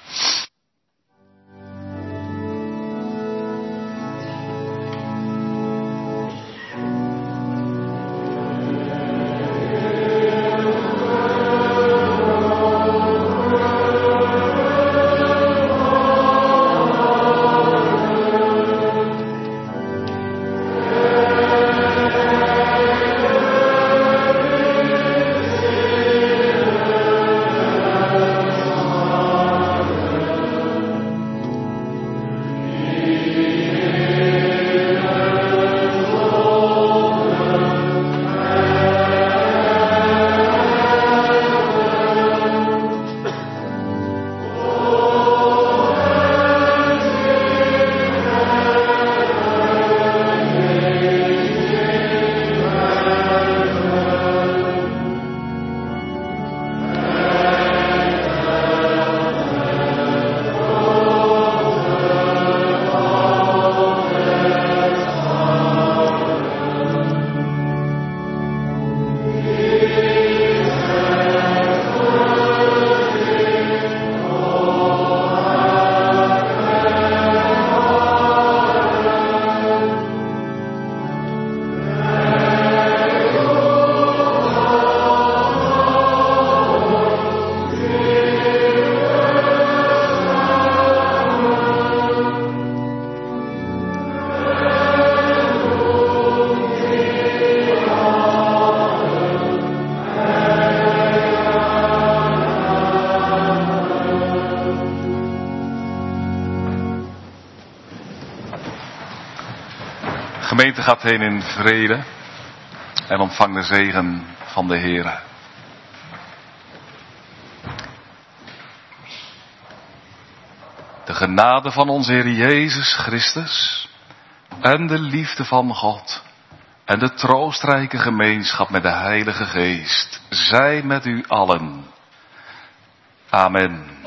De gemeente gaat heen in vrede en ontvang de zegen van de Heere. De genade van onze Heer Jezus Christus en de liefde van God en de troostrijke gemeenschap met de Heilige Geest zij met u allen. Amen.